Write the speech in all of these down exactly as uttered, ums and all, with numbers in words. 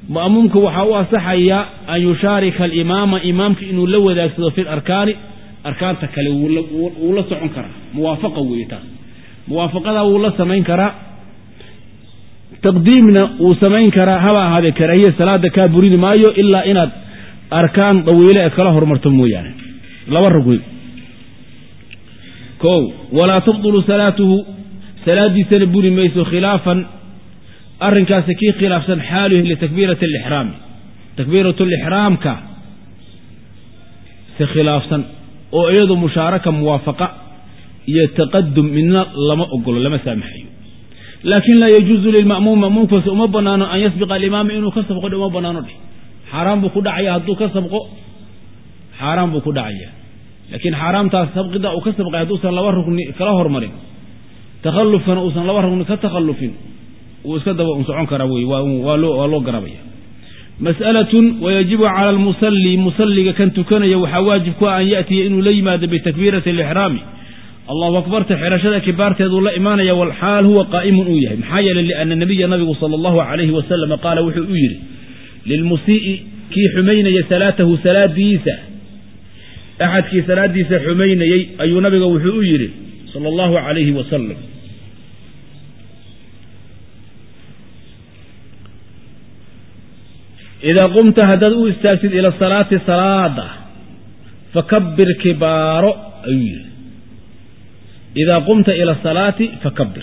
مأمومك وحاو صحيا أن يشارك الإمام إمامك إنه لو ذاك في الأركان أركان تكلي ولا سعون كرا موافقة ويتا موافقة ولا سمين كرا تقديمنا وسمين كرا هوا هذه كراهية صلاة كابورين مايو إلا إن أركان طويلة كلاه مرتمو يعني لا ورقوا كو ولا تبطل صلاته صلاة دي سنبوري ميسو خلافا أرنكا سكي خلافا حاله لتكبيرة الإحرام تكبيرة الإحرام كا سخلافا أو أيضا مشاركة موافقة يتقدم منا لما أقول لما سامحيه لكن لا يجوز للمأموم مأموم فسأم بنانو أن يسبق الإمام إنه كسبق أم بنانو حرام بكو دعيا هدو كسبق حرام بكو دعيا لكن حرام تسبق دا وكسبق هدو سن لو ركن كلا هرمرين تخلفا وسن لو ركن كتخلفين وسكدب انسعون كراوي ولو ولو غربيا مسألة ويجب على المصلي مصلي كنت كان يحواجب أن يأتي إنه ليماد بتكبيرة الإحرام الله أكبر تحرشة كبارة يدو الله إيمانا والحال هو قائم أويه محايا لأن النبي النبي صلى الله عليه وسلم قال وحي أجري للمسيء كي حمين يسلاته سلاة ديسة أحد كي سلاة ديسة حمين يي أي نبي وحي أجري صلى الله عليه وسلم إذا قمت هددوا استاكد إلى الصلاة صلاة فكبر كبار أيه إذا قمت إلى الصلاة فكبر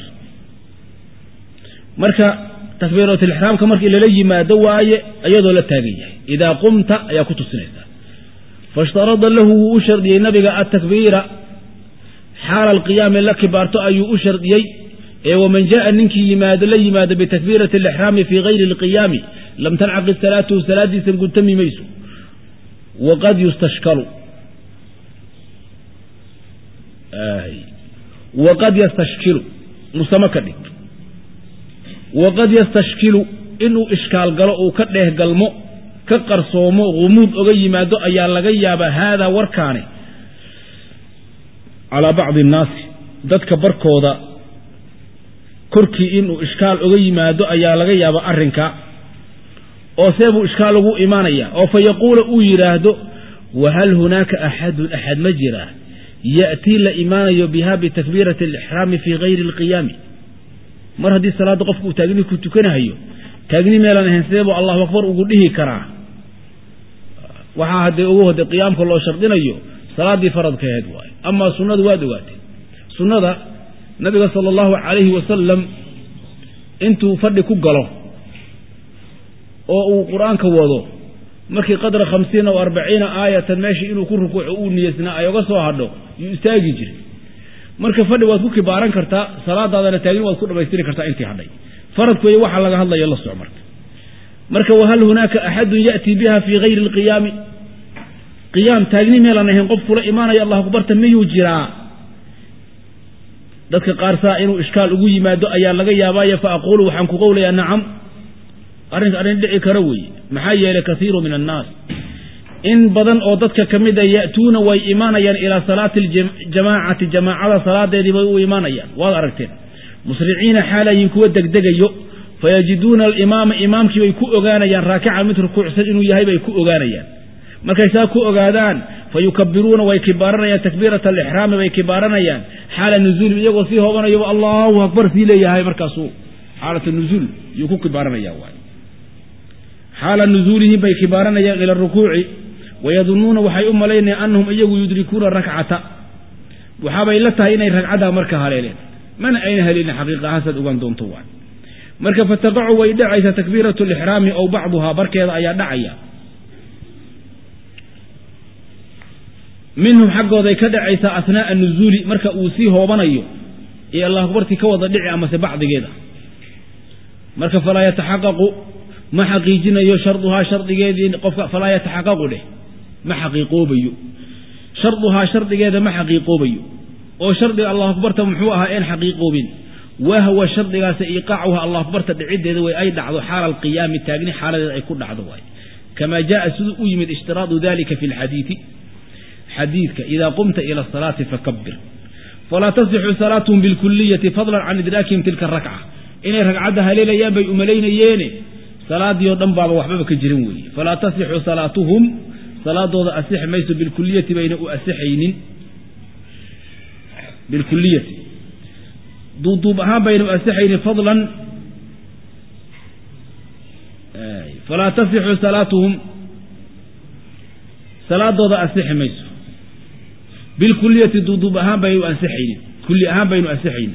مركا تكبيرة الإحرام كمرك إلى لي ما دواي أيضا للتاقية إذا قمت يكت السنة فاشترط له أشر دي النبي التكبير حال القيام لك بارتو أي أشر دي ومن جاء منك يماد لي ماد بتكبيرة الإحرام في غير القيام لم تنعقد الصلاة وصلاة دي سنقول تمي ميسو وقد يستشكر آي وقد يستشكل مسمكدك وقد يستشكل إنه إشكال قلق وكده قلمو كقرصومو غموض أغي ما دو أيان لغياب هذا وركاني على بعض الناس ذاتك بركوضا كركي إنه إشكال أغي ما دو أيان لغياب أرنكا أو سيبو إشكاله إيمانيا أو فيقول أويراهدو وهل هناك أحد أحد مجراه يأتي لإيمان بها بتكبيرة الإحرام في غير القيام مر هذه الصلاة قفك تاجني كنت كنهيو تاجني ميلان هنسيبه الله أكبر وقوله كراه وحا هدي أوه هدي قيام كله شرطنا يو صلاة دي فرض كهد واي أما سنة وادواتي سنة نبي صلى الله عليه وسلم انتو فردكو قلو oo quraanka wado markii qadra خمسين أو أربعين آية ماشي inuu ku rukuuco niyasna ay uga soo hadho yu istaagi jiray marka fadhi waad ku kibaaran kartaa salaadaadana taagin waad ku dhameystiri kartaa intii hadhay faradku iyo waxa laga hadlayo la soo marka marka wahal hunaka ahad yati biha fi ghayr alqiyam qiyam taagni meelan ahayn qof kula iimaanaya allah akbar tamiyu jira dadka qaarsa inuu iskaal ugu yimaado ayaa laga yaabaa fa aqulu waxaan ku qowlayaa nacam أرنت أرنت دعي كروي محايا لكثير من الناس إن بدن أو ضدك كمدا يأتون وإيمانيا إلى صلاة الجماعة جماعة صلاة دي وإيمانيا وأركتين مسرعين حالا ينكو الدقدقيو فيجدون الإمام إمام كي يكو أغانيا راكعا مثل كوع سجن يهيب يكو أغانيا مركزا كو أغادان فيكبرون ويكبارنا تكبيرة الإحرام ويكبارنا حال النزول يقول فيه وانا يقول الله أكبر في لي هاي مركزو حالة النزول يكو كبارنا يا وان حال نزوله بكبارنا إلى الركوع ويظنون وحي أم لين أنهم أيغوا يدركون الركعة وحابا إلتها إني ركعتها مركها ليلين من أينها لين حقيقة حسد أغان دون طوان مركا فتقعوا ويدعي تكبيرة الإحرام أو بعضها بركة أي دعيا منهم حقه ذي كدعي أثناء النزول مركا أوسيه وبنيه إيه الله أكبرتي كوضا دعي أما سبعض كذا مركا فلا يتحقق ما حقيقنا يو شرطها شرط جيد فلا يتحقق له ما حقيقو بيو شرطها شرط جيد ما حقيقو بيو أو شرط الله أكبر تمحوها إن حقيقو بين وهو شرط جاس إيقاعها الله أكبر تدعيد ذوي أي دعوة حال القيام التاجني حال يكون دعوة كما جاء سوء من اشتراط ذلك في الحديث حديثك إذا قمت إلى الصلاة فكبر فلا تصح صلاة بالكلية فضلا عن إدراكهم تلك الركعة إن ركعتها ليلة يابي أملين ييني صلاة يودن بابا وحبا كجرين وي فلا تصح صلاتهم صلاة دوضا أسح ميس بالكلية بين أسحين بالكلية ضوضوبها بين أسحين فضلا فلا تصح صلاتهم صلاة دوضا أسح ميس بالكلية ضوضوبها بين أسحين كلها بين أسحين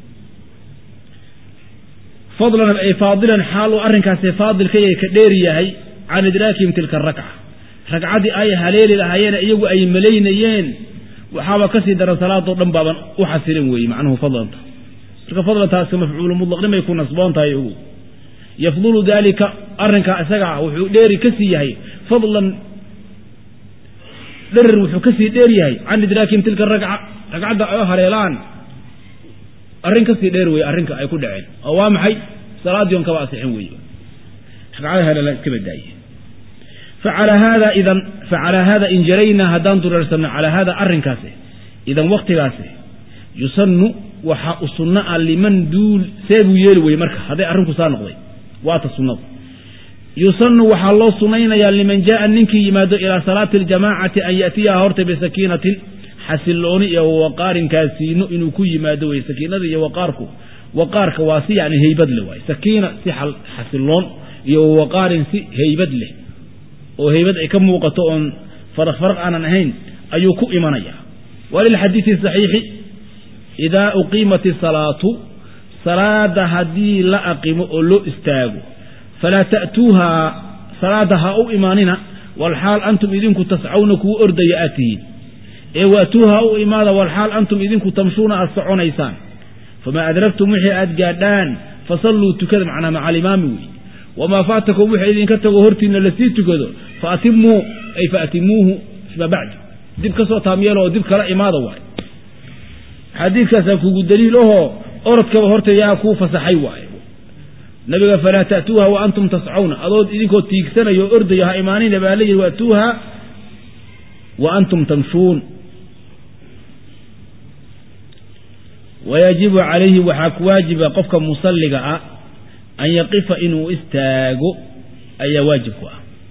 فضلا أي فاضلا حال أرنكاس فاضل كي كديريهي عن إدراكهم تلك الركعة ركعة آية هليل لهايين أيقوا أي ملينيين وحاوى كسيدر صلاة ضم بابا وحسرين وي معنه فضلا فضلا تاسك مفعول مطلق لما يكون نصبان تايقوا يفضل ذلك أرنكا أسقع وديري كسيهي فضلا در وحكسي ديريهي عن إدراكهم تلك الركعة ركعة آية هليلان أرنك سيدير وي أرنك أي كل عين أوام حي صلاة يوم كواسحين وي على هذا كبداية فعلى هذا إذا فعلى هذا إن جرينا هدان درسنا على هذا أرنكاسه إذا وقت راسه يسن وحاء الصناء لمن دول سيبو يلوي مركه هذا أرنك صانقضي وات الصناء يسن وحاء الله صنين يا لمن جاء منك يماد إلى صلاة الجماعة أن يأتيها هرت بسكينة حسلوني يا وقار كاسينو إنه كي ما دوي سكينة يا وقاركو وقار كواسي يعني هي بدله سكينة سحل حسلون يا وقار سي هي بدله وهي بدء كم وقتون فرق فرق أنا نهين أيوكو إيمانيا وللحديث الصحيح إذا أقيمت الصلاة صلاة هدي لا أقيم أولو استاغو فلا تأتوها صلاتها أو إيماننا والحال أنتم إذنكم تسعونكو أرد يأتين واتوها أو إمادة والحال أنتم إذنكم تمشون أسعون إيسان فما أدركتم وحي أدقادان فصلوا تكذب معنا مع الإمام وما فاتكم وحي إذن كتبوا هرتين التي تكذب فأتموا أي فأتموه فيما بعد ديب كسوة تامياله وديب كلا إمادة واحد حديث كساكو دليله أردك وهرت ياكو فسحي واحد نبي فلا تأتوها وأنتم تسعون أضود إذنكم تيكسنا يؤرد يا إيمانين بألي وأتوها وأنتم تمشون ويجب عليه وحاك واجب قفك مصلقا أن يقف إنه استاغو أي واجبها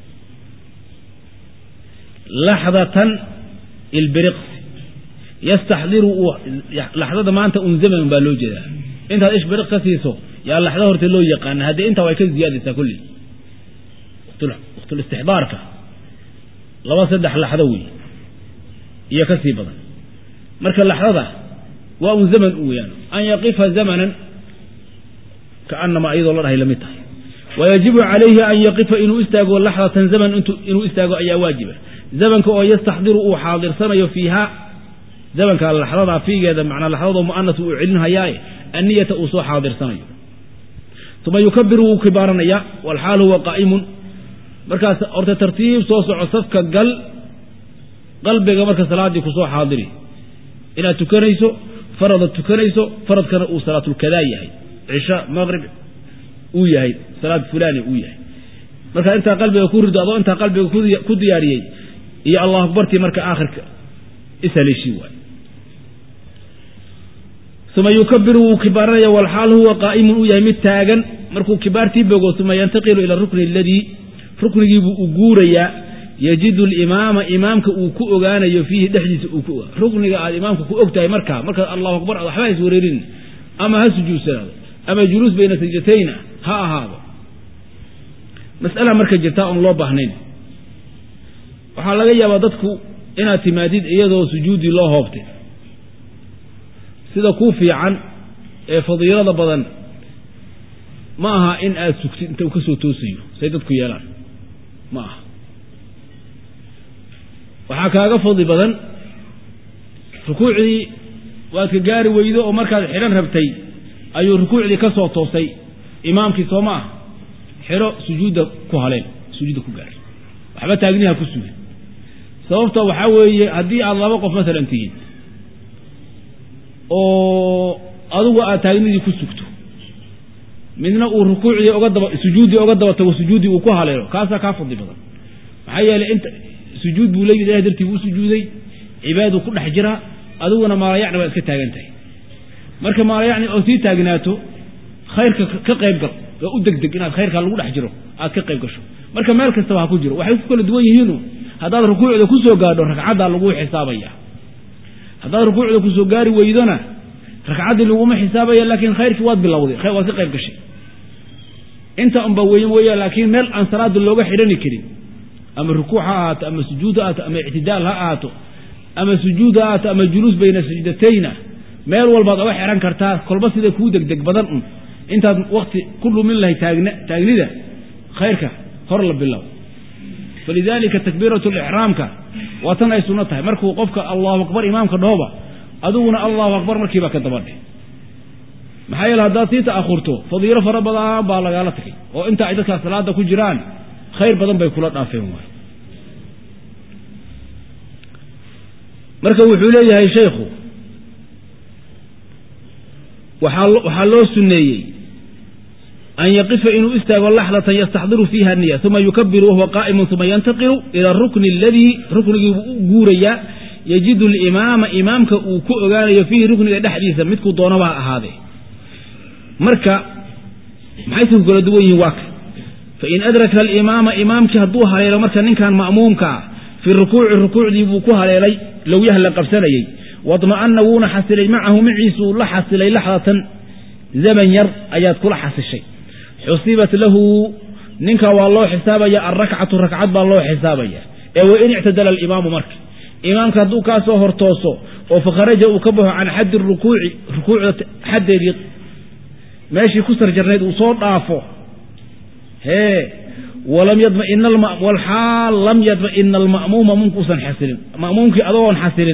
لحظة البرقس يستحضر لحظة ما أنت أنزمن بالوجه أنت إيش برقس يسو يا لحظة هرتلو يقان هذه أنت ويكز زيادة كلي وقت الاستحضارك لما صدح لحظوي هي كسيبة مركز اللحظة وأن زمن أويان أن يقف زمنا كأنما أيضا الله لم يتح ويجب عليه أن يقف إنه استاغوا اللحظة زمن إنه استاغوا أي واجبة زمن كأو يستحضر حاضر سنة فيها زمن كان اللحظة فيه هذا معنى اللحظة مؤنث وعلنها ياي النية أوصو حاضر سنة ثم يكبر كبارا يا والحال هو قائم مركز أرد ترتيب صوص عصفك قل قلبك مركز صلاة كسو حاضري إلى تكريسو فرض التكريسو فرض كان صلاة الكذاية عشاء مغرب وياي صلاة فلاني وياي مركز أنت قلبك يكون رضا أنت قلبك كود ياريي يا الله أكبرتي مركز آخرك اسأل شيء ثم يكبر كبارا والحال هو قائم وياي متاغن مركو كبارتي بغو ثم ينتقل إلى الركن الذي ركن يجيب أجوريا يجد الإمام إمامك أوكو أجانا يفيه دحدث أوكو ركن على إمامك أوكتاي مركا مركا الله أكبر أحواي سوريرين أما هسجود سلام أما جلوس بين سجدتين ها هذا مسألة مركا جتاء الله بحنين وحالا يا بدتكو إن اعتماديد إيضا سجود الله هابته سيدا كوفي عن فضيلة بدن maaha in aad sugtid inta uu ka soo toosiyo say dadku yeelaan maaha waxa kaaga fadli badan rukuucii waad ka gaari weydo oo markaad xiran rabtay ayuu rukuucii ka soo toosay imaamkii Soomaa xiro sujuuda ku haleen sujuuda ku gaar waxba taagniha ku sugan sababta waxa weeye hadii aad laba qof mesela tihiin oo adigu aad taagnidii ku sugto midna uu rukuucii uga daba sujuudi uga daba tago sujuudi uu ku haleelo kaasa ka fadli badan waxa yeelay inta sujuud buu leeyahay dartii uu sujuuday cibaadu ku dhex jira adiguna ma yaacna waa iska taagantahay marka ma yaacni oo si taagnaato khayrka ka qayb gal oo u degdeg inaad khayrka lagu dhex jiro aad ka qayb gasho marka meel kasta waxa ku jiro waxay ku kala duwan yihiin hadaad rukuucda ku soo gaadho ragcada lagu xisaabaya hadaad rukuucda ku soo gaari weydana ragcadii lagu ma xisaabaya laakiin khayrkii waad bilowday khayr waad ka qayb gashay inta umba weeyeen weeyaa laakiin meel aan salaad looga xidhani karin ama rukuuca aad ama sujuud aad ama i'tidaal ha aato ama sujuud aad ama julus bayna sajdatayn meel walba aad wax xiran kartaa kolba sida ku degdeg badan intaad waqti kullu min lahay taagna taagnida khayrka hor la bilow falidalika takbiratu al-ihramka wa tan ay sunnatahay markuu qofka Allahu akbar imaamka dhooba aduguna Allahu akbar markiiba ka dabadhay maxay la hadaati ta'khurto fadiilo farabada baa laga la tagay oo inta ay dadka salaada ku jiraan khayr badan bay kula dhaafeen way marka wuxuu leeyahay sheekhu waxa loo sunneeyay an yaqifa inuu istaago laxdatan yastaxdiru fiha niyya thumma yukabbiru wa huwa qa'imun thumma yantaqilu ila ar-rukni alladhi ruknigu guuraya yajidu al-imama imamka uu ku ogaanayo fihi rukniga dhaxdiisa midku doonaba ahaade marka maxay soo kala duwan yihiin waak fa in adraka al-imama imamki haduu haleelo marka ninkan ma'muumka fi rukuuci rukuucdii buu ku haleelay law yahla qabsanayay wadma'anna wuna hasilay ma'ahu ma'isu la hasilay lahdatan zaman yar ayaad kula hasishay xusibat lahu ninka waa loo xisaabaya ar-rak'atu rak'ad baa loo xisaabaya ee wa in i'tadala al-imamu marka imamka haduu ka soo hortooso oo fakharaja uu ka baxo an hadd ar-rukuuci rukuucda hadeedi ماشي كسر جرنيد وصوت عافو هي ولم يطمئن المأموم والحال لم يطمئن المأموم منقوصا حسن مأمومك أضوان حسن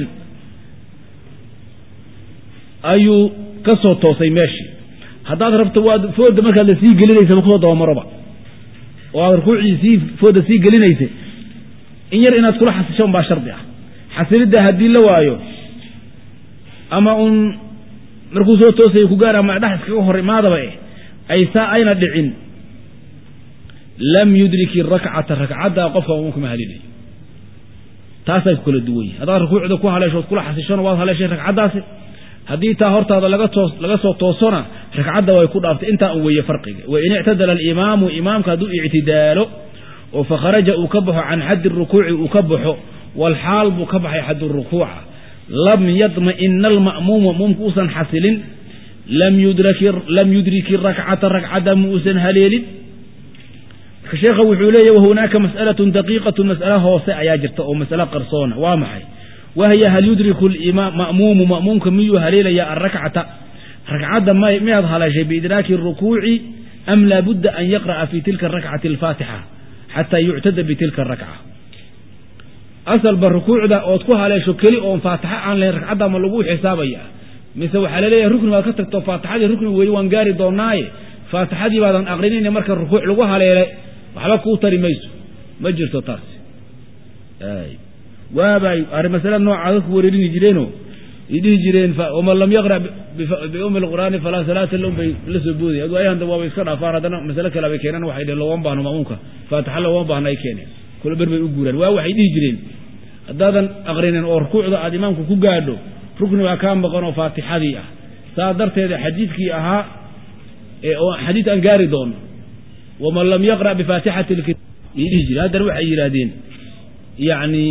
أيو كسر توصي ماشي هذا ضربت فود مركز سي قليليس بخوض ومربع وهذا ركوعي سي فود سي قليليس إن ير إنها تكون حسشون باشر بها حسن ده هدي لوايو أما أن markuu soo toosay ku gaar ama dhaxis kaga hor imaadaba ay saa ayna dhicin lam yudriki rak'ata rak'ada qofka uu kuma halilay taasay kula duway hada rukuucda ku haleesho kula xasishan waa haleeshay rak'adaasi hadii taa hortaada laga toos laga soo toosona rak'ada way ku dhaaftay inta uu weeye farqiga wa in i'tadala al-imaamu imaamka du i'tidaalo oo fa kharaja uu ka baxo an hadd ar-rukuuci uu ka baxo wal haal bu ka baxay hadd ar-rukuuca لم يطمئن المأموم ممكوسا حسل لم يدرك لم يدرك الركعة ركعة موسى هليل الشيخ وحوليه وهناك مسألة دقيقة مسألة هو سأياجرت أو مسألة قرصونة وامحي وهي هل يدرك الإمام مأموم مأموم كميو هليل يا الركعة ركعة ما ما يظهر شيء بإدراك الركوع أم لا بد أن يقرأ في تلك الركعة الفاتحة حتى يعتد بتلك الركعة أصل بالركوع ده أو تكوها على شكلي أو فاتحة عن الركعة ما لقوه حسابية مثل حلالية ركن ما كتبت فاتحة ركن ويوان جاري دوناي فاتحة دي بعد أن أغريني مركز الركوع لقوها على وحبك وطري ميسو مجر تطاس أي وابي أري مثلا نوع عدك وريني جرينه يدي جرين ومن لم يقرأ بأم القرآن فلا صلاة لهم بلسبوذي أدو أيها دوا يسكر أفاردنا مثلا كلا بكينا وحيد الله وانبهنا مأموكا فاتحة الله وانبهنا يكيني كل بربي يقولون واحد يجرين هذا أغرين أو ركوع ذا إمامك كوجادو ركن وكان بقنا فاتحة ذي صادرت هذا حديث كي أها حديث أنجاردون ومن لم يقرأ بفاتحة الكتاب يجري هذا روح يرادين يعني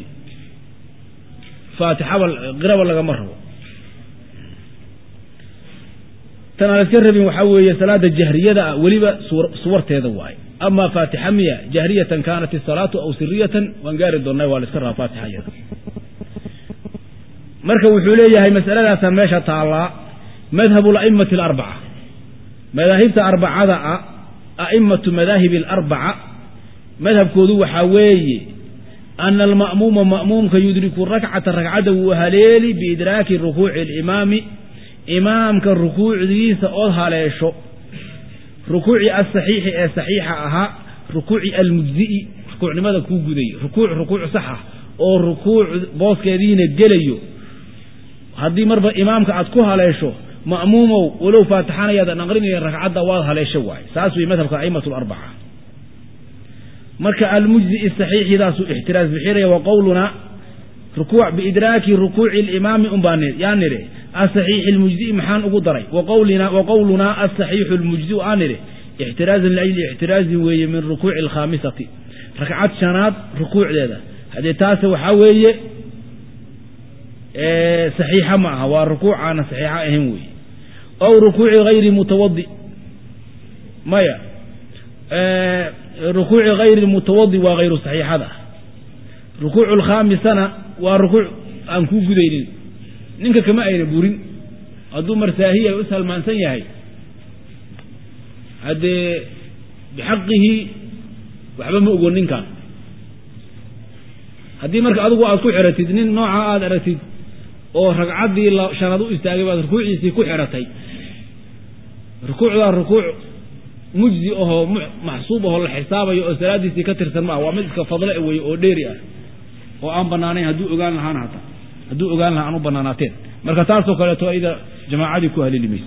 فاتحة والقراءة ولا مرة تنا نتكرر وحوي صلاة الجهرية ذا وليبا صورت هذا واي أما فاتحة مية جهرية كانت الصلاة أو سرية وانقارد دون نوال السرة فاتحة يد مركب وحولية هي مسألة سميشة تعالى مذهب الأئمة الأربعة مذاهب أربعة أئمة مذاهب الأربعة مذهب كذو حوي أن المأموم مأموم كيدرك الركعة الركعة وهليل بإدراك الركوع الإمام إمام كالركوع ذي سأولها ليشو ركوعي الصحيح الصحيحة أها ركوعي المجزئ ركوع لماذا كوجدي ركوع ركوع صحة أو ركوع باس كذين الجليو هذه مرة إمامك أتكوها ليشو مأمومه ولو فاتحان يدا نغرني الركعة واضحة ليشواي ساسوي مثل كأئمة الأربعة مركع المجزئ الصحيح إذا سوء احتراز بحيره وقولنا ركوع بإدراك ركوع الإمام أمبانير يعني الصحيح المجزئ محان أقدري وقولنا وقولنا الصحيح المجزئ آنره احترازا لأجل احتراز وي من ركوع الخامسة ركعات شناد ركوع ذا هذه تاسع وحوي اه صحيحة معها والركوع أنا صحيحة أهم وي أو ركوع غير متوضئ مايا اه ركوع غير المتوضئ وغير صحيح هذا ركوع الخامسة وركوع أنكو قديرين نينك كما أين بورين أدو مرساهية يسهل ما نسيهي هذا بحقه وحبا ما أقول نين كان هذه مرك أدو أدو حرتيد نين نوعا هذا رتيد أو ركعات دي شنادو استاغي ركوع يسي كو حرتي ركوع ذا ركوع مجزي أو محسوب أو الحساب أو سلادي كتر سماه ومسك فضل وي أو ديري oo aan banaanay haduu ogaan lahaan hata haduu ogaan lahaan u banaanaateen marka taas oo kale to ida jamaacadi ku halilimis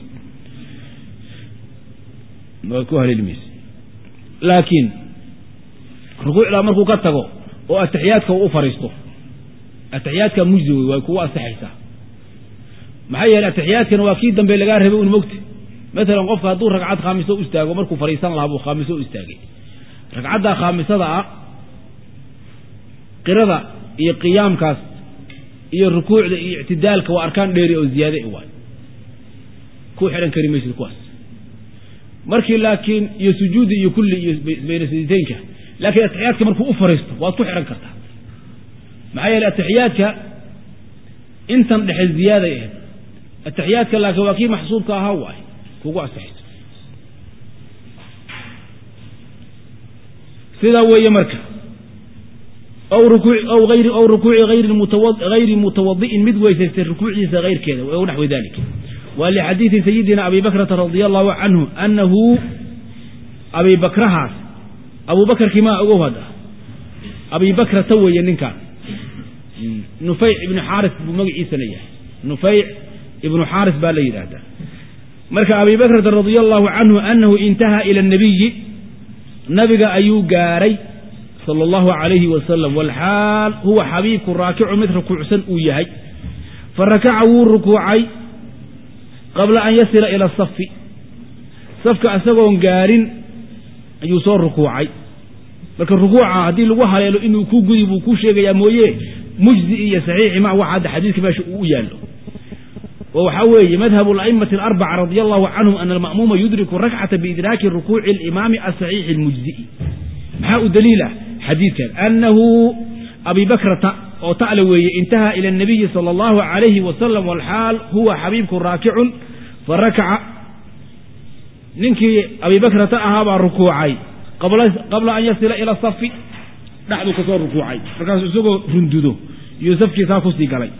ma ku halilimis laakiin rukuucda markuu ka tago oo ataxiyaadka uu fariisto ataxiyaadka mujzi way kuwa saxiisa maxay yeelay ataxiyaadkan waa kii dambe laga rabay uu mogti mesela qofka haduu ragcad khamiso u istaago markuu fariisan lahaa buu khamiso u istaagay ragcada khamisada ah qirada iyo qiyaamkaas iyo rukuucda iyo i'tidaalka waa arkaan dheeri oo ziyaade ah ku xiran karimaysid kuwaas markii laakiin iyo sujuudi iyo kulli iyo bayna sajdaynka laakiin ataxiyaadka markuu u fariisto waad ku xiran kartaa maxay yeelay ataxiyaadka intan dhexe ziyaada ah ataxiyaadka laakiin waa kii maxsuubka ahaa waay kugu asaxay sida weeye marka أو ركوع أو غير أو ركوع غير المتوضئ غير متوضئ مد ويسست الركوع غير كذا ونحو ذلك ولحديث سيدنا أبي بكر رضي الله عنه أنه أبي بكر هذا أبو بكر كما أقول هذا أبي بكر سوى ينكا نفيع ابن حارث بمجيء سنية نفيع ابن حارث بالي هذا مرك أبي بكر رضي الله عنه أنه انتهى إلى النبي نبي أيو جاري صلى الله عليه وسلم والحال هو حبيب راكع مثل ركوع سن وياي فركعه الركوعي قبل أن يصل إلى الصف صفك أسبون قارن يصور ركوعي لكن الركوع هذه لوها له إنه كو قريب وكو شيء يا مويه مجزئية صحيح مع واحد حديث كما وياله وحوي مذهب الأئمة الأربعة رضي الله عنهم أن المأموم يدرك الركعة بإدراك الركوع الإمام الصحيح المجزئي محاء دليله حديث كان أنه أبي بكر أو تعلوي انتهى إلى النبي صلى الله عليه وسلم والحال هو حبيبك راكع فركع ننكي أبي بكر تأهاب الركوعي قبل قبل أن يصل إلى الصف نحن كسور ركوعي فكان سوق رندده يوسف كيساكو سيقالي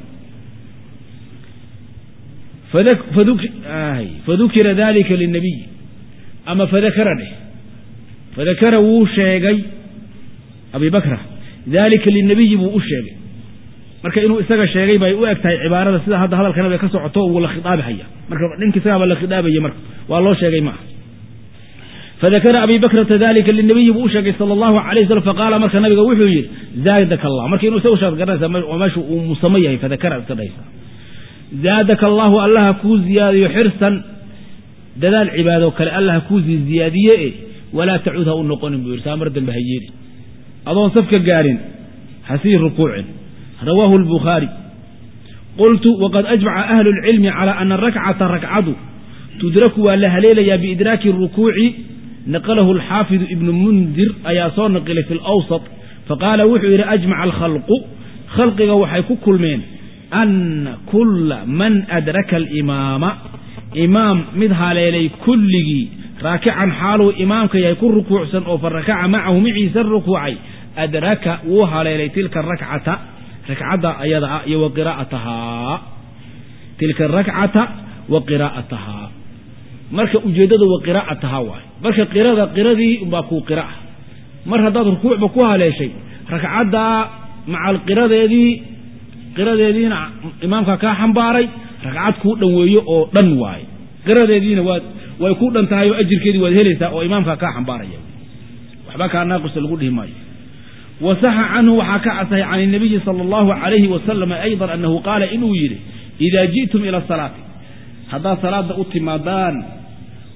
فذك فذك آه فذكر ذلك للنبي أما فذكرني فذكره شيء أبي بكر ذلك للنبي بو شيء marka inuu isaga sheegay bay u egtahay cibaarada sida hadda hadalkana bay ka socoto oo la khitaab haya marka ninka isaga la khitaabayo marka waa loo sheegay ma فذكر أبي بكر ذلك للنبي بو شيء صلى الله عليه وسلم فقال marka nabiga wuxuu yiri زادك الله marka inuu soo shaad garanaysa meeshu uu musamayay فذكر sadaysa زادك الله الله ku ziyaadiyo xirsan dadaal cibaado kale Allah ku ziyaadiye ولا تعودها النقون بيرسا مردا بهيري أظن صفك قارن حسير ركوع رواه البخاري قلت وقد أجمع أهل العلم على أن الركعة ركعة تدرك لها ليلة بإدراك الركوع نقله الحافظ ابن منذر أياسون نقل في الأوسط فقال وحير أجمع الخلق خلق وحيكو كل من أن كل من أدرك الإمام إمام مدها ليلي كله راكعا حاله إمامك يكون ركوع سن أو فركع معه معي سن ركوعي أدرك وها ليلي تلك الركعة ركعة أيضا وقراءتها تلك الركعة وقراءتها مركة أجدد وقراءتها واي مركة قراءة قراءة باكو قراءة مركة داد ركوع بكوها لا شيء ركعة مع القراءة دي قراءة دي إمامك كاحن باري ركعة كود ويو أو دن واي قراءة دي واد ويكون أنتهى أجر كذي وذهلسا وإمامك كاحن باري وحباك الناقص القول هماي وصح عنه وحكى عن النبي صلى الله عليه وسلم أيضا أنه قال إنه يري إذا جئتم إلى الصلاة هذا صلاة أتمادان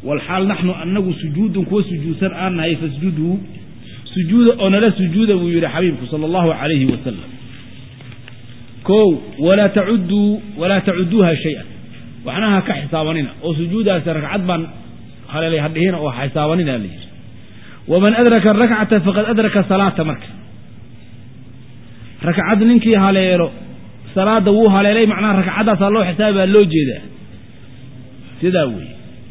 والحال نحن أنه سجود كو سجودا أنها فسجوده سجود أنا لا سجود ويرى حبيبك صلى الله عليه وسلم كو ولا تعدوا ولا تعدوها شيئا وعناها كحسابنا وسجودها سرك عدبا قال لي هدهنا وحسابنا لي ومن أدرك الركعة فقد أدرك صلاة مرك ركعة ننكي هاليرو صلاة دووها لي معناها ركعة صلوا حسابها لو جيدا تداوي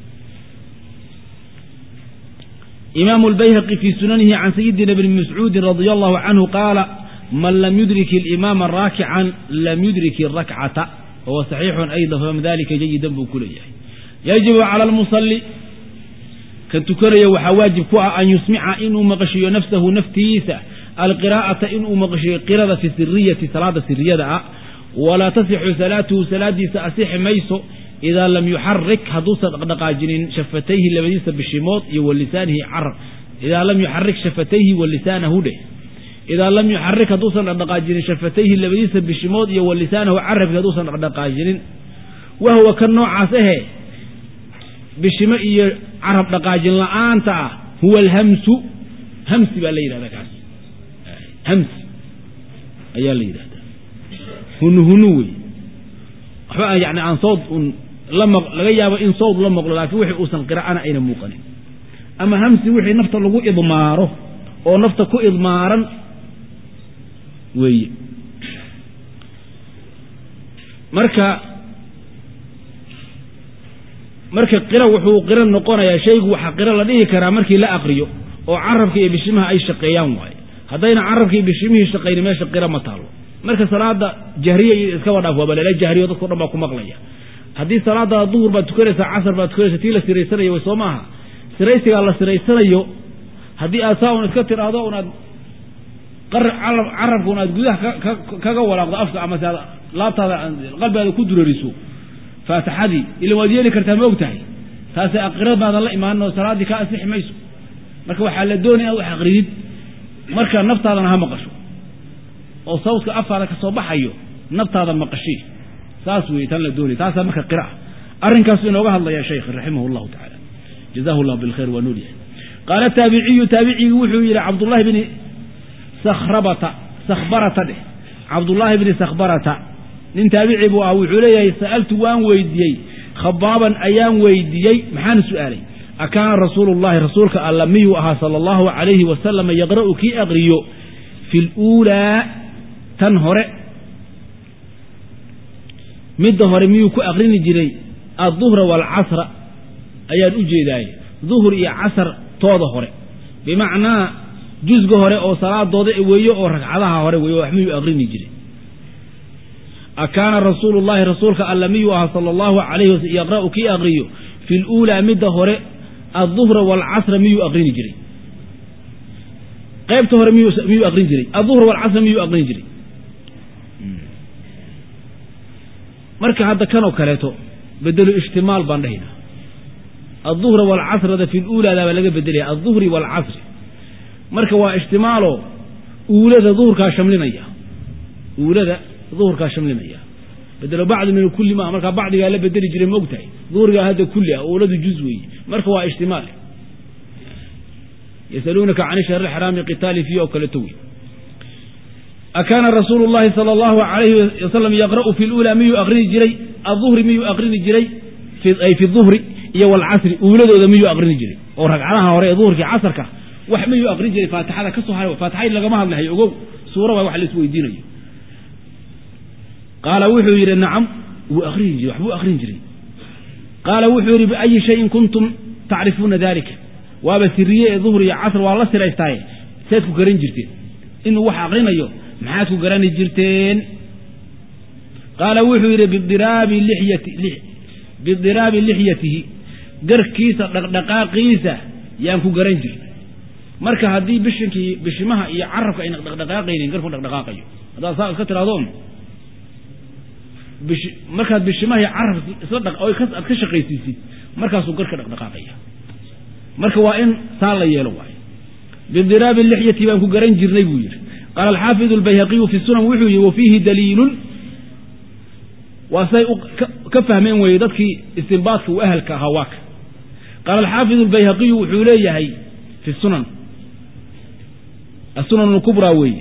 إمام البيهقي في سننه عن سيدنا ابن مسعود رضي الله عنه قال من لم يدرك الإمام راكعا لم يدرك الركعة وهو صحيح أيضا فمن ذلك جيدا بكلية يجب على المصلي كتكري وحواجب أن يسمع إنه مغشي نفسه نفتيسة القراءة إنه مغشي قراءة في سرية صلاة سرية ولا تصح صلاته صلاة سأصح ميسو إذا لم يحرك هدوس دقاجين شفتيه لبديس بالشموط واللسانه عرب إذا لم يحرك شفتيه واللسانه ده إذا لم يحرك هدوس دقاجين شفتيه لبديس بالشموط واللسانه عرب هدوس دقاجين وهو كالنوع عسه بالشماء عرب دقاجين لآنت هو الهمس همس بالليل هذا كاس همس أيها الليل هذا هنو هنوي يعني عن صوت لما لغيابه إن صوت لما قل لكن وحي أوسن قراءة أين موقنين أما همسي وحي نفط لغو إضماره أو نفط كو إضمارا وي مركا مركا قراءة وحو قراءة نقونا يا شيخ وحا قراءة لديه كرا مركي لا أقريو أو عرفك بشمها أي شقيان واي هدينا عرفك بشمه شقين ما شقيرا مطالو marka salaada jahriya iska wada afwa balay jahriyo dadku dhaba ku maqlaya hadii salaada dhuhur baad tukanaysaa casar baad tukanaysaa tii la siraysanayo way Soomaha siraysiga la siraysanayo hadii aad saawn iska tiraado unaad qar arabku unaad gudaha kaga walaaqdo afka ama laabtaada qalbiga ku durariso faatixadi ila waadiyeen kartaa ma ogtahay taasi aqrad baad la iimaano salaadi ka asix mayso marka waxa la doonayaa wax aqriid marka naftaadana ha maqasho oo sawdka afaada ka soo baxayo naftaada maqashii saas weey tan la doonay taas marka qira arrinkaas inooga hadlaya sheekh rahimahullahu ta'ala jazahu allah bil khair wa nuri qala tabi'i tabi'i wuxuu yiri abdullah ibn sakhrabata sakhbarata abdullah ibn sakhbarata nin tabi'i buu ah wuxuu leeyahay sa'altu waan weydiiyay khababan ayaan weydiiyay maxaan su'aalay akaan rasuulullaahi rasuulka alla miyu aha sallallahu alayhi wa sallam yaqra'u ki aqriyo في الأولى تنهر مد هرميو كو أغرين جري الظهر والعصر أيان أجيداي ظهر إيا عصر طوض هر بمعنى جزء هر أو صلاة ضوضع ويو أو ركعها هر ويو أحميو أغرين جري أكان رسول الله رسولك ألميو صلى الله عليه وسلم يقرأ كي أغريو في الأولى مد هر الظهر والعصر ميو أغرين جري قيبته هر ميو ميو أغرين جري الظهر والعصر ميو أغرين جري مركا هذا كانوا كلاتو بدلوا اشتمال باندهنا الظهر والعصر هذا في الأولى لا بلغ بدلها الظهر والعصر مركا واشتماله أولى ذا ظهر كاشملنا إياه أولى ذا ظهر كاشملنا إياه بدلوا بعض من كل ما مركا بعض قال بدل جري موقتي ظهر هذا كله أولى ذا جزوي مركا واشتمال يسألونك عن شهر الحرام قتال فيه أو كالتوي أكان رسول الله صلى الله عليه وسلم يقرأ في الأولى ميو أغرين جري الظهر ميو أغرين جري في أي في الظهر يو العصر أولاد ميو أغرين جري ورجعها وراء ظهر في عصرك وحميو أغرين جري فاتحة كسوها فاتحة إلا جماعة الله يقول سورة واحد لسوي دينه قال وحير نعم وأغرين جري وحبو أغرين جري قال وحير بأي شيء كنتم تعرفون ذلك وابسرية ظهر يا عصر والله سر استاي سيدكو قرين جرتين إنه وحى أغرين أيوه معاكو قرين جرتين قال وحير بالضراب اللحية بالضراب لحيته قر كيسة دقاقيسة يانكو قرين جرت مركا هدي بشنكي بشمها يعرفك إن دقاقين قرفو دقاقيو هذا صار كتر هذون بش مركا بشمها يعرف صدق أو يكسر كشقيسيسي مركا سكر دقاقية marka waa in saan la yeelo waay bidirab al-lihyati baan ku garan jirnay buu yiri qala al-hafiz al-bayhaqi fi sunan wuxuu yiri fihi dalil wa say ka fahmeen way dadkii istinbaadka u ahalka hawaak قال الحافظ البيهقي وحوليه في السنن السنن الكبرى وي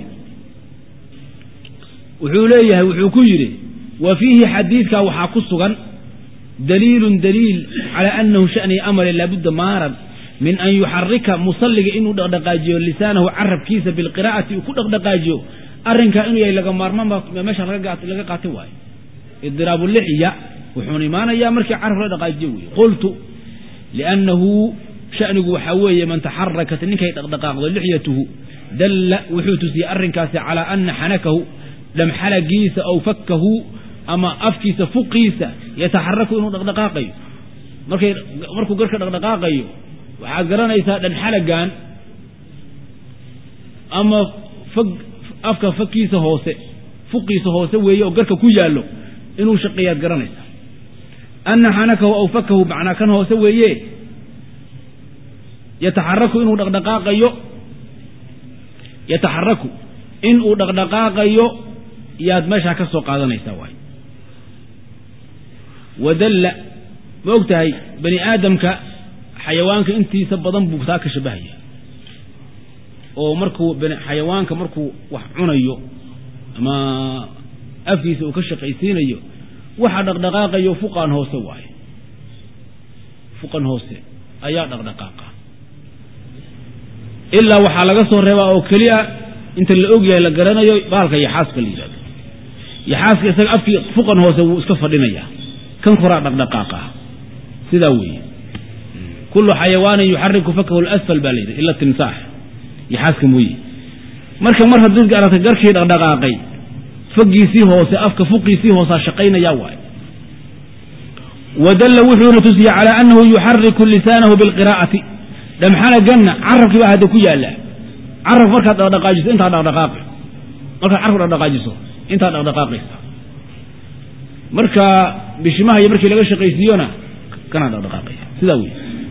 وحوليه وحكيره وفيه حديثك وحاكسغا دليل دليل على أنه شأن أمر لابد مارا من أن يحرك مصلق إنه دقاجيو لسانه عرب كيس بالقراءة وكل دقاجيو أرنك إنه يلقى مارما ماشا لقى قاتواي اضراب اللحية وحوني مانا يا مركي عرف دقاجيو قلت لأنه شأنه حوية من تحركت إنك يتقدقاق لحيته دل وحوتسي أرنكاس على أن حنكه لم حلقيس أو فكه أما أفكيس فقيس يتحرك إنه دقدقاقي مركي مركو قرك دقدقاقي وعقرنا يسا حلقان أما فق أفك فكيس هوسي فقيس هوسي ويو قرك كيالو إنه شقيات قرنا يسا أن حنكه أو فكه معنا كان هوسي ويه يتحرك إنه دقدقاقي يتحرك إنه دقدقاقي ياد ماشا كسو قادنا يساواي ودل موقتهي بني آدم ك حيوانك انتي سبضان بوكتاك شبهية او مركو بني حيوانك مركو وحعنيو اما افيس وكشق ايسينيو وحا دقدقاقيو فقان هو سواي فقان هو سي ايا دقدقاقا إلا وحا لغسو الربا او كليا انت اللي اوغيا لقرانيو بالك يحاسك اللي جاد يحاسك يساق افكي فقان هو سو اسكفر دينيا كان قراء دقدقاقا سيداوي كل حيوان يحرك فكه الأسفل باليد إلا التمساح يحاسك موي مركا مرة دزق على تقركي دقدقاقي فقي سيه وسأفك فقي سيه وساشقين يواي ودل وحون تسي على أنه يحرك لسانه بالقراءة لم حال جنة عرف كبه هذا كي لا عرف مركا دقدقاجس انت دقدقاقي مركا عرف دقدقاجسه انت دقدقاقي مركا بشماه يمركي لغش قيسيونا كان دقدقاقي سداوي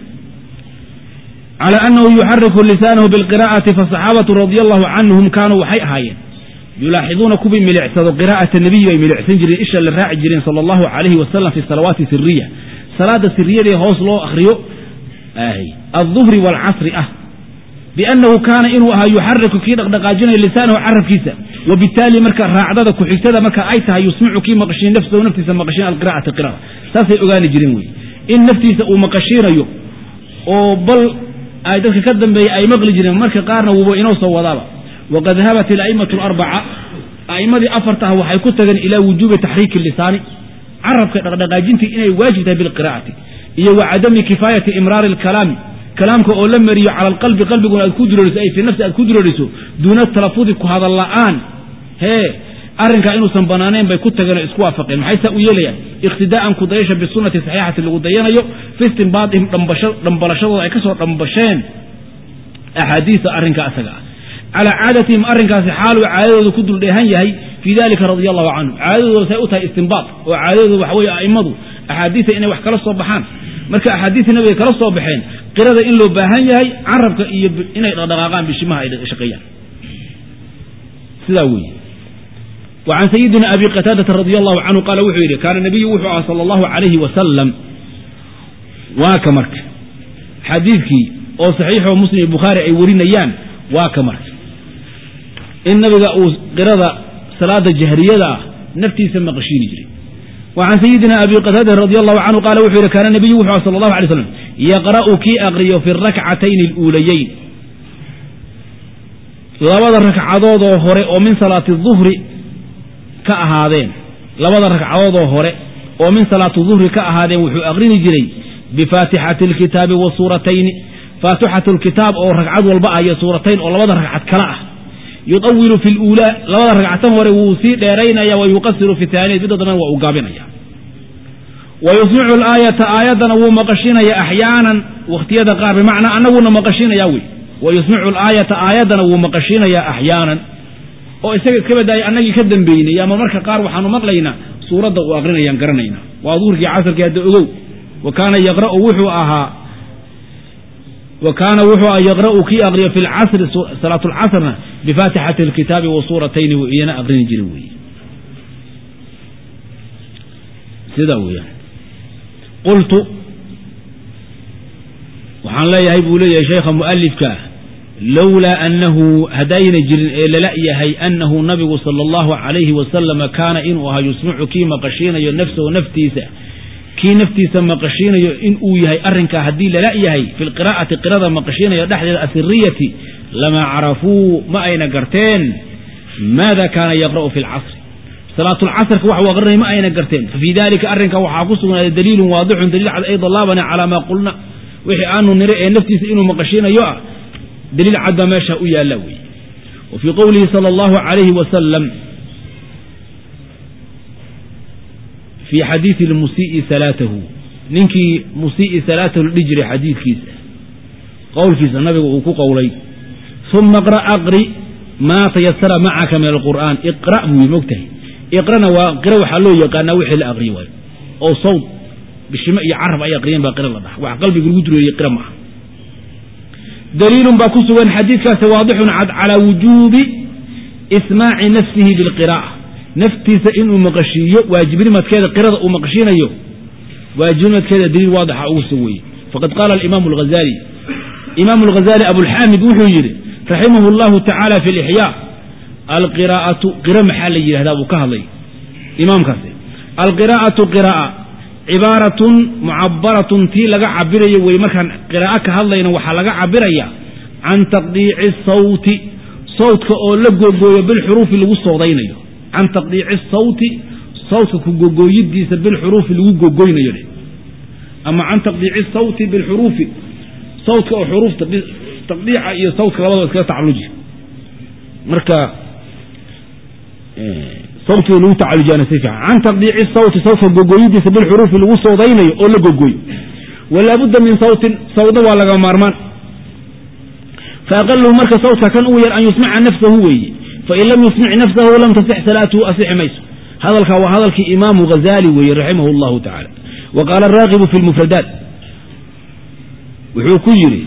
على أنه يحرك لسانه بالقراءة فالصحابة رضي الله عنهم كانوا وحي هايين يلاحظون كوب ملعسة قراءة النبي وملعسين جرين إشا للراعي جرين صلى الله عليه وسلم في الصلوات السرية صلاة السرية دي هوص الله أخريو آهي الظهر والعصر أه بأنه كان إنه يحرك كي دقدقاجين لسانه عرف كيسا وبالتالي مركا راعدة كحيسة مركا أيتها يسمع كي مقشين نفسه ونفسه مقشين القراءة القراءة ساسي أغاني جرين إن نفسه ومقشين يو وبل أي ذلك كذب بي أي مغلي جرين مركا قارنا وبينه صوضابا وقد ذهبت الأئمة الأربعة أئمة أفرتها وحيكتغن إلى وجوب تحريك اللسان عرف كدقدقاجينتي إنه واجبة بالقراءة إيه وعدم كفاية إمرار الكلام كلامك أولم مريو على القلب قلبك أذكدر رسو أي في نفس أذكدر رسو دون التلفظك هذا اللآن هي أرنك إنه سنبنانين بيكتغن إسكوا فقين محيث أويليا اقتداء كدريش بالسنة الصحيحة اللي قدينا يو في استنباطهم رمبلشوا وعكسوا رمبشين أحاديث أرنك أسقع على عادتهم أرنك حال وعادة كدر لهنيهي في ذلك رضي الله عنه عادة سيؤتها استنباط وعادة وحوي أئمضوا أحاديث إنه وحكال الصبحان مركا أحاديث النبي كلا الصبحين قرد إن لو بهنيهي عربك إنه دقاقان بشمها شقيا سلاوي وعن سيدنا أبي قتادة رضي الله عنه قال وحيري كان النبي وحوى صلى الله عليه وسلم واكمرك حديثك أو صحيح ومسلم البخاري أي ورين أيام واكمرك النبي قرد صلاة الجهرية نفتي سمى قشين يجري وعن سيدنا أبي قتادة رضي الله عنه قال وحيري كان النبي وحوى صلى الله عليه وسلم يقرأ كي أغري في الركعتين الأوليين لبدا ركعدود هوري ومن صلاة الظهر كأهادين لبدا ركعدود هوري ومن صلاة الظهر كأهادين وحو أغرين جري بفاتحة الكتاب وسورتين فاتحة الكتاب أو ركعد والبقى هي سورتين أو لبدا ركعد كلاء يطول في الأولى لبدا ركعتين هوري وسيء ديرين ويقصر في الثانية بدنا وأقابنا ويسمع الآية آية ومقشين أحيانا واختياد قار بمعنى أنه مقشين يوي ويسمع الآية آية ومقشين أحيانا oo isaga ka baday anagi ka dambeeyay ama marka qaar waxaanu maqlaynaa suurada oo aqrinayaan garanayna waa duurkii casarka hada ogow وكان يقرأ وحو أها وكان وحو يقرأ كي أغري في العصر صلاة العصر بفاتحة الكتاب وصورتين وإينا أغرين جلوي سيداويا قلت waxaan leeyahay buu leeyahay sheekha mu'alifka lowlaa annahu hadayna jirin ee lala yahay annahu nabigu sala allahu calayhi wasalama kaana inuu ahaa yusmicu kii maqashiinayo nafsahu naftiisa kii naftiisa maqashiinayo inuu yahay arrinkaa haddii lala yahay fi lqiraa'ati qirada maqashiinayo dhexdeeda asiriyati lamaa carafuu ma ayna garteen maada kaana yaqra'u fi lcasri salaatulcasrka wax uu aqrinay ma ayna garteen fafii dalika arrinkaa waxaa ku sugnaaday daliilun waadixun daliil cad ayda laabana calaa maa qulna wixii aanu nira ee naftiisa inuu maqashiinayo ah daliil cad baa meesha u yaalla wey wa fii qowlihi sala allahu calayhi wasalam fii xadiidi lmusii'i salaatahu ninkii musii'i salaatahu la dhihi jiray xadiidkiisa qowlkiisa nabiga uu ku qowlay uma qra' aqri maa tayasara macaka min alqur'aan iqra' buu yii mogtahay iqrana waa qira waxaa loo yaqaanaa wixii la aqriyi waayo oo sawd bishimo iyo carab ay aqriyeen baa qira la dhaha wax qalbiga lagu dureeyey qira maaha daliilun baa ku sugan xadiidkaasi waadixun cad calaa wujuubi ismaaci nafsihi bilqiraa'a naftiisa inuu maqashiiyo waajibnimadkeeda qirada uu maqashiinayo waajibnimadkeeda daliil waadixa ugu sug weeye faqad qaala alimaamu alghazali imaamu alghazali abulxaamid wuxuu yidhi raximahu allahu tacaala fi lixyaa alqiraa'atu qira maxaa la yidhahdaa buu ka hadlay imaamkaasi alqiraa'atu qiraa'a cibaaratun mucabaratun tii laga cabirayo wey markaan qiraa'o ka hadlayna waxaa laga cabiraya can taqdiici sawti sawtka oo la gogooyo bilxuruufi lagu soodaynayo can taqdiici sawti sawtka ku gogooyidiisa bilxuruufi lagu gogoynayo ama can taqdiici sawti bilxuruufi sawtka oo xuruufta taqdiica iyo sawtka labadaba iskaga tacaluji marka sawtiga lagu tacalujiyana si fiican can taqdiici sawti sawtka gogoyidiisa bilxuruufi lagu soodaynayo oo la gogoyo walaabudda min sawtin sawdna waa laga maarmaan faaqaluhu marka sawtka kan ugu yar an yusmica nafsahu weeye fain lam yusmic nafsahu lam tasix salaatuhu asixi mayso hadalkaa waa hadalkii imaamu ghazali weeye raximahu allahu tacala wa qaala araaqibu fi lmufradaat wuxuu ku yidhi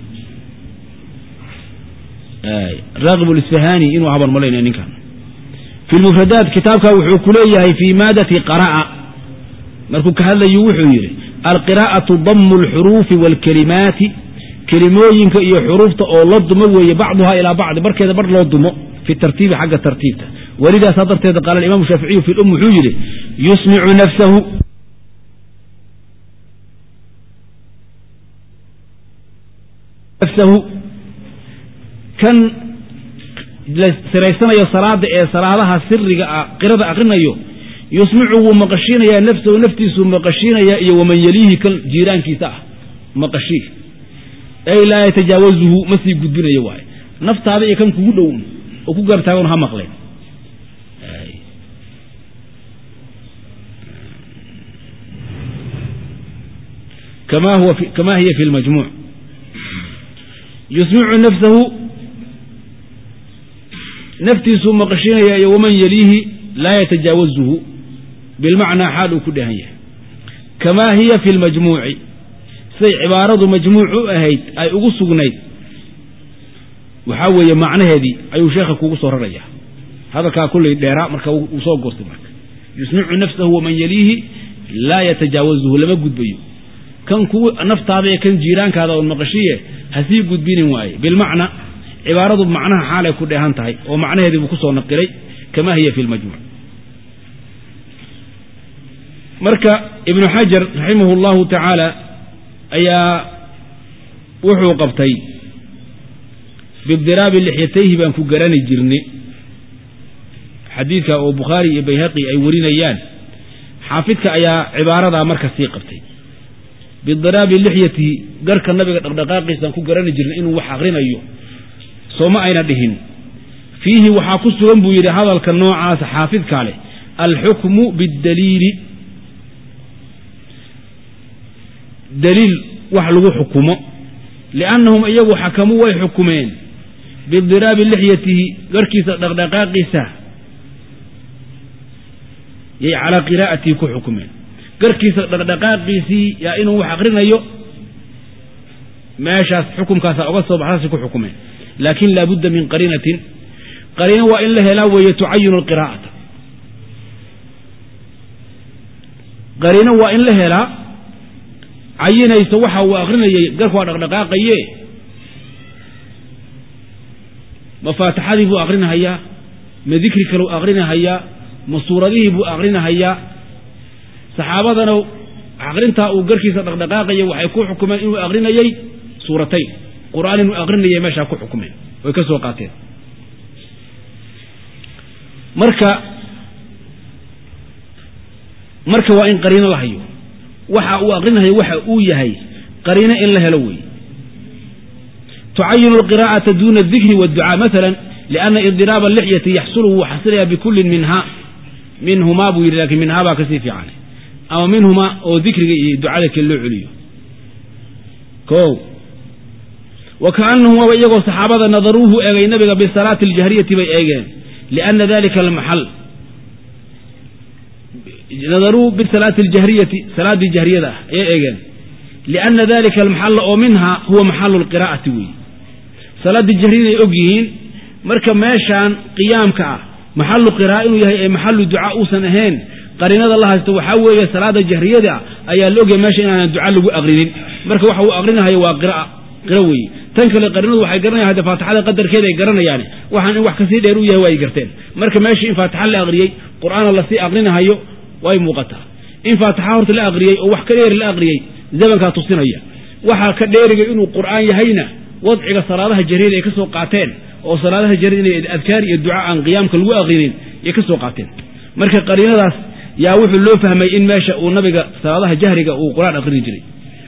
raaqib lisfahani inuu habar malaynayo ninkan fi lmufradaat kitaabka wuxuu ku leeyahay fii maadati qara'a markuu ka hadlayu wuxuu yidhi alqiraa'atu damu alxuruufi waalkelimaati kelimooyinka iyo xuruufta oo la dumo weeye bacduhaa ilaa bacdi barkeeda bar loo dumo fi tartiibi xagga tartiibta welidaasaa darteeda qaala alimamu shaaficiyu fi lum wuxuu yidhi yusmicu nafsahu nafsahu kan siraysanayo salaada ee salaadaha siriga ah qirada aqrinayo yusmicu wuu maqashiinayaa nafsahu naftiisuu maqashiinayaa iyo waman yaliihi kan jiiraankiisa ah maqashii ay laa yatajaawazuhu ma sii gudbinayo waaye naftaada iyo kan kugu dhown oo ku gartaagan ha maqleen kama huwa kama hiya fi lmajmuuc yusmicu nafsahu naftiisuu maqashiinaya iyo waman yaliihi laa yatajaawazuhu bilmacnaa xaal uu ku dhahan yahay kamaa hiya fi lmajmuuci siday cibaaradu majmuuc u ahayd ay ugu sugnayd waxaa weeye macnaheedii ayuu sheekha kugu soo raraya hadalkaa kullay dheeraa marka uu soo goostay marka yusmicu nafsahu waman yaliihi laa yatajaawazuhu lama gudbayo kan kugu naftaada iyo kan jiiraankaada oon maqashiye hasii gudbinin waaye bilmacna cibaaradu macnaha xaalay ku dheehan tahay oo macnaheedii buu ku soo naqilay kama hiya fi lmajmuuc marka ibnu xajar raximah allahu tacaala ayaa wuxuu qabtay bidiraabi lixyatayhi baan ku garani jirnay xadiidka oo bukhaari iyo bayhaqi ay warinayaan xaafidka ayaa cibaaradaa marka sii qabtay bidiraabi lixyatihi garka nabiga dhaqdhaqaaqiisaan ku garani jirnay inuu wax aqrinayo sooma ayna dhihin fiihi waxaa ku sugan buu yidhi hadalka noocaasa xaafidkaa leh alxukmu biddaliili daliil wax lagu xukumo liannahum iyagu xakamuu way xukumeen bidiraabi lixyatihi garkiisa dhaqdhaqaaqiisa yay calaa qiraa'atihi ku xukumeen garkiisa dhaqdhaqaaqiisii yaa inuu wax aqrinayo meeshaas xukumkaasa oga soo baxdaasay ku xukumeen laakin laabudda min qariinatin qariino waa in la helaa weeye tucayinu alqiraa'ata qariino waa in la helaa cayinayso waxa uu aqrinayay garku waa dhaqdhaqaaqaye ma faatixadii buu aqrinahayaa ma dikri kale uu aqrinahayaa ma suuradihii buu aqrinahayaa saxaabadana aqrintaa uu garkiisa dhaqdhaqaaqayay waxay ku xukumeen inuu aqrinayay suuratayn qur'aan inuu aqrinayay meeshaa ku xukumeen way ka soo qaateen marka marka waa in qariino la hayo waxa uu aqrinayo waxa uu yahay qariino in la helo way تعين القراءة دون الذكر والدعاء مثلا لأن إضراب اللحية يحصله وحصلها بكل منها منهما بوير لكن منها باكسي في عنه أو منهما أو ذكر دعاء اللي عليه كو وكأنه ويقول صحابة نظروه إلى النبي بالصلاة الجهرية بأيجان لأن ذلك المحل نظروه بالصلاة الجهرية صلاة الجهرية ده أيجان لأن ذلك المحل أو منها هو محل القراءة وي صلاة الجهرية أجيين مركب ماشان قيامك محل قراءة وهي محل دعاء سنهين قرينا الله استوحوا صلاة الجهرية ده أي اللوجي ماشي أنا الدعاء لو أغرين مركب وحو أغرينها هي وقراءة قروي تنكل قرينا وحي قرنا هذا فاتحة قدر كذا قرنا يعني وحن وح كثير يروي هو يقرتين مركب ماشي إن فاتحة الأغريي قرآن الله سي أغرينها هيو واي موقتها إن فاتحة ورت الأغريي أو وح كثير الأغريي زمنka tusinaya waxa ka dheeriga inuu quraan yahayna wadciga salaadaha jariir ay ka soo qaateen oo salaadaha jariir inay adkaar iyo ducaa aan qiyaamka lagu aqrinin ay ka soo qaateen marka qariinadaas yaa wuxuu loo fahmay in meesha uu nabiga salaadaha jahriga uu quraan aqrin jiray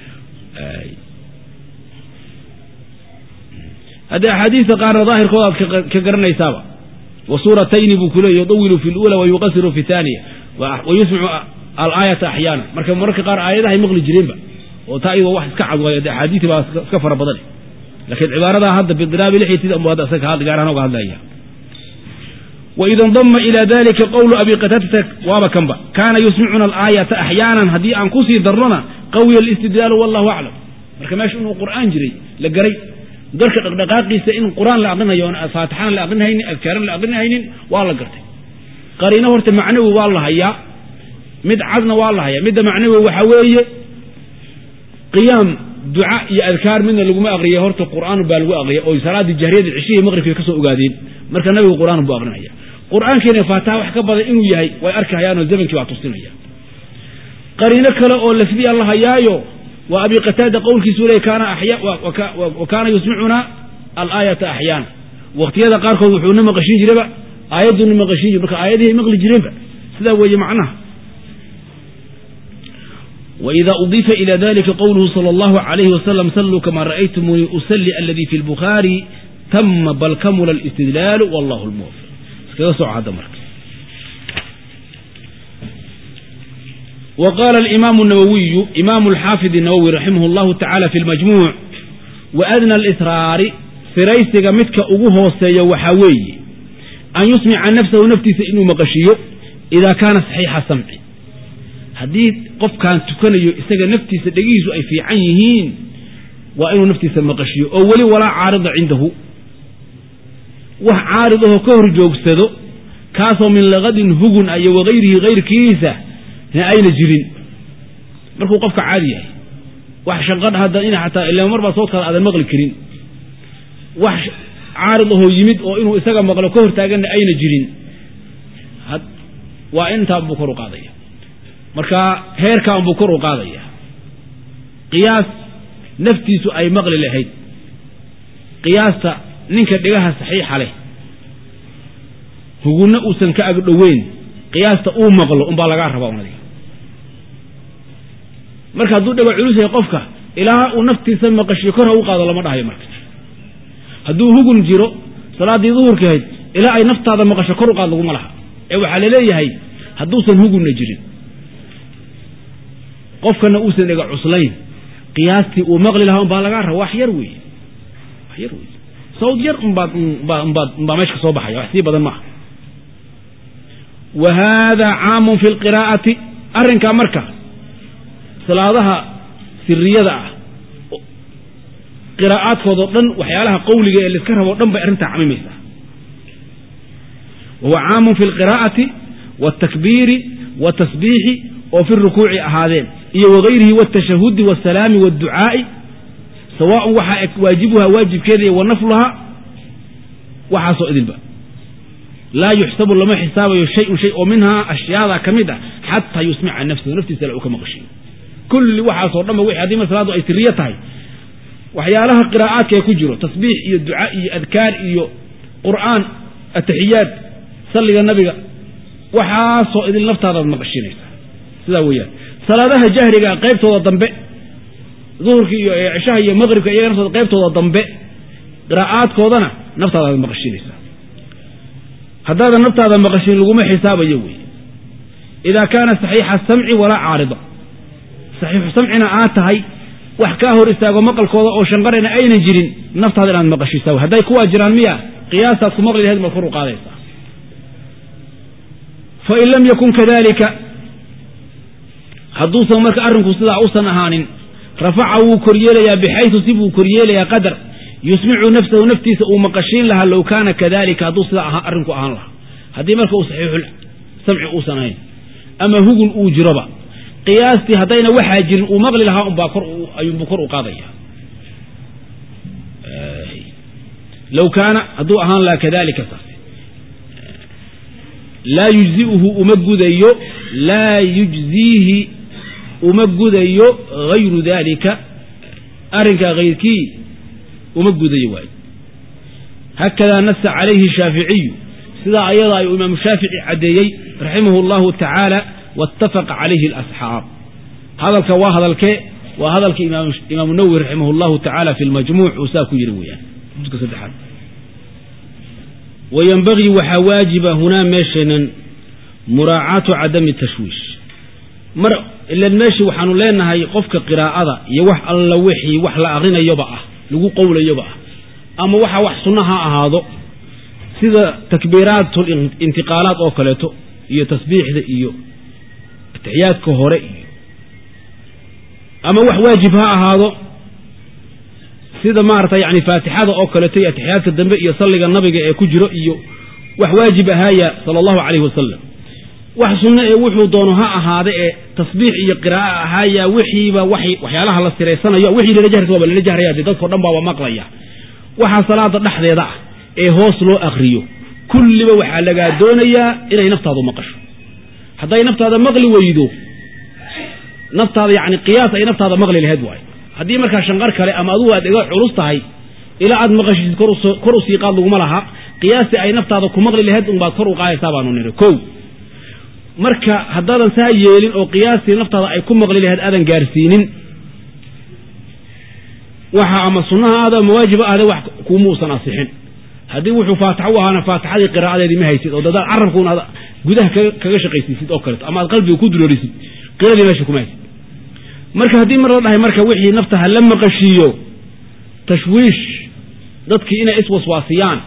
hada hadith qaar zaahir kooda ka garanaysaaba wa suratayn bu kulay yadawilu fi al-ula wa yuqasiru fi thaniya wa yusma'u al-ayata ahyana marka marka qaar aayadaha ay maqli jireenba oo taayida wax iska cad way xadiis baa iska fara badan laakiin cibaarada hadda bidraab lixiyada ama hada saga hal gaarana uga hadlaya wa idan damma ila dalika qawlu abi qatadah wa bakamba kana yusmi'una al-ayata ahyana hadii aan ku sii darrona qawi al-istidlal wallahu a'lam marka meesha inuu quraan jiray la garay darka dhaqdhaqaaqiisa in quraan la aqrinayo oo faatixaan la aqrinaynin adkaaran la aqrinaynin waa la gartay qariina horta macnawi waa la hayaa mid cadna waa la hayaa mid macnawi waxa weeye qiyam du'a iyo adkaar min lagu ma aqriyo horta quraan baa lagu aqriyo oo salaada jahriyada cishii maqribka ka soo ogaadeen marka nabiga quraan buu aqrinaya quraankeena faataha wax ka badan inuu yahay way arkayaan oo zamankii waa tusinaya qariino kale oo lafdi Allah hayaayo wa abi qatada qawlkiisu leey kana ahya wa kana yusmi'una al-ayata ahyana waqtiyada qaar kood wuxuu nima qashin jiraba aayaduna ma qashin marka aayadahay maqli jireenba sida weeye macnaha وإذا أضيف إلى ذلك قوله صلى الله عليه وسلم صلوا كما رأيتموني أصلي الذي في البخاري تم بل كمل الاستدلال والله الموفق كذا سعى دمرك وقال الإمام النووي إمام الحافظ النووي رحمه الله تعالى في المجموع وأدنى الإسرار فريسك متك أبوه سيوحوي أن يسمع عن نفسه ونفسه إنه مقشيه إذا كان صحيح سمعي haddii qofkan tukanayo isaga naftiisa dhagiisu ay fiican yihiin waa inuu naftiisa maqashiyo oo wali wala caarida cindahu wax caaridaho ka hor joogsado kaasoo min laqadin hugun ay waqayrihi qayrkiisa ayna jirin markuu qofka caadi yahay wax shanqad hadda in xataa ilaa marba soo kala adan maqli karin wax caaridaho yimid oo inuu isaga maqlo ka hor taagan ayna jirin waa inta buu kor u qaadaya marka heerkaan buu kor u qaadaya qiyaas naftiisu ay maqli lahayd qiyaasta ninka dhigaha saxiixa leh huguna uusan ka ag dhaweyn qiyaasta uu maqlo um baa laga rabaa unadiga marka hadduu dhago culus yahay qofka ilaa uu naftiisa maqashiyo kor u qaado lama dhahayo marka hadduu hugun jiro salaadii duhurkeed ilaa ay naftaada maqasho kor u qaad laguma laha ee waxaa laleeyahay hadduusan hugunna jirin qofkana uusan dhiga cuslayn qiyaastii uu maqli lahaa um baa laga rabaa wax yar weeye wax yar weeye sawd yar um baa um baa meesha ka soo baxaya wax sii badan maaha wa hada caamun fi lqiraa'ati arrinkaa marka salaadaha siriyada ah qiraa'aadkoodoo dhan waxyaalaha qawliga ee laiska rabo o dhan bay arrintaa camimaysaa wahuwa caamun fi lqiraa'ati waaltakbiiri waatasbiixi oo fi rukuuci ahaadeen iyo wagayrihi والتشhهد والسلاam والduعاaء sawاء waxa waajibuha waajibkeeda iyo wanafluha waxaasoo idilba laa yuxsabu lama xisaabayo shayun shay oo minhaa ashyaada ka mid ah xataa yusmica nafsahu naftiisa ila uu ka maqashiyo kulli waxaasoo dhanba wixii haddii mar salaadu ay siriyo tahay waxyaalaha qiraa'aadka ee ku jiro tasbiix iyo ducaa iyo adkaar iyo qur'aan ataxiyaad salliga nabiga waxaasoo idil naftaadaad maqashinaysaa sidaa weeyaan salaadaha jahriga qaybtooda dambe duhurka iyo cishaha iyo maqribka iyaga naftooda qaybtooda dambe qiraa'aadkoodana naftaadaad maqashinaysaa haddaadan naftaada maqashin laguma xisaabayo wey idaa kaana saxiixa samci walaa caarida saxiixu samcina aad tahay wax kaa hor istaago maqalkooda oo shanqarayna aynan jirin naftaada inaad maqashisaa wey hadday kuwaa jiraan miya qiyaasaad ku maqli lahayd mal kor u qaadaysaa fain lam yakun kadalika hadduusan marka arrinku sidaa usan ahaanin rafaca wuu koryeelayaa bixaysu si buu koryeelayaa qadar yusmicu nafsahu naftiisa uu maqashiin lahaa low kaana kadalika hadduu sidaa arrinku ahaan lahaa haddii marka uu saxiixu samci uusan ahayn ama hugun uu jiroba qiyaastii haddayna waxaa jirin uu maqli lahaa unbaa kor ayuunbu kor u qaadaya low kaana hadduu ahaan lahaa kadalika saas laa yujziuhu uma gudayo laa yujziihi uma gudayo hayru dalika arrinkaa hayrkii uma gudayo waayo hakadaa nasa calayhi shaaficiyu sidaa ayadaa ayuu imaamu shaafici caddeeyey raximahu allahu tacaala waاtafaqa calayhi alasxaab hadalka waa hadalkee waa hadalka imaamu nawowi raximah allahu tacaala fi lmajmuuc uu saa ku yiri weeyaan judka saddexaad wayanbagii waxaa waajiba hunaa meesheenan muraacaatu cadami tashwiish mar ilan meeshii waxaanu leenahay qofka qiraa'ada iyo wax alla wixii wax la aqrinayoba ah lagu qowlayoba ah ama waxa wax sunna ha ahaado sida takbiiraatu intiqaalaat oo kaleeto iyo tasbiixda iyo atixiyaadka hore iyo ama wax waajib ha ahaado sida maarata yani faatixada oo kaleeto iyo atixiyaadka dambe iyo salliga nabiga ee ku jiro iyo wax waajib ahaaya sala allahu calayhi wasalam wax sunno ee wuxuu doono ha ahaade ee tasbiix iyo qiraa'a ahaaya wixiiba waxyaalaha la siraysanayo wixii lala jahris waaba lala jahraya dee dadkao dhan baaba maqlaya waxaa salaada dhexdeeda ah ee hoos loo akriyo kulliba waxaa lagaa doonayaa inay naftaadu maqasho hadday naftaada maqli weydo naftaada yani qiyaas ay naftaada maqli lahayd waayo haddii markaa shanqar kale ama adugu aad iga culus tahay ilaa aad maqashisid kor u sii qaad laguma laha qiyaastii ay naftaada ku maqli lahayd unbaad kor u qaadaysaa baanu niri kow marka haddaadan saa yeelin oo qiyaastii naftaada ay ku maqli lahayd aadan gaarsiinin waxa ama sunnaha aada ama waajiba ahde wax kuuma usan asixin haddii wuxuu faatixo u ahaana faatixadii qiraa'adeedii ma haysid oo dadaad carabkuuna ad gudaha kaga shaqaysiisid oo kaleeto ama aad qalbiga ku duloorisid qiradii meesha kuma haysid marka haddii mar la dhahay marka wixii naftaha la maqashiiyo tashwiish dadkii inay iswaswaasiyaan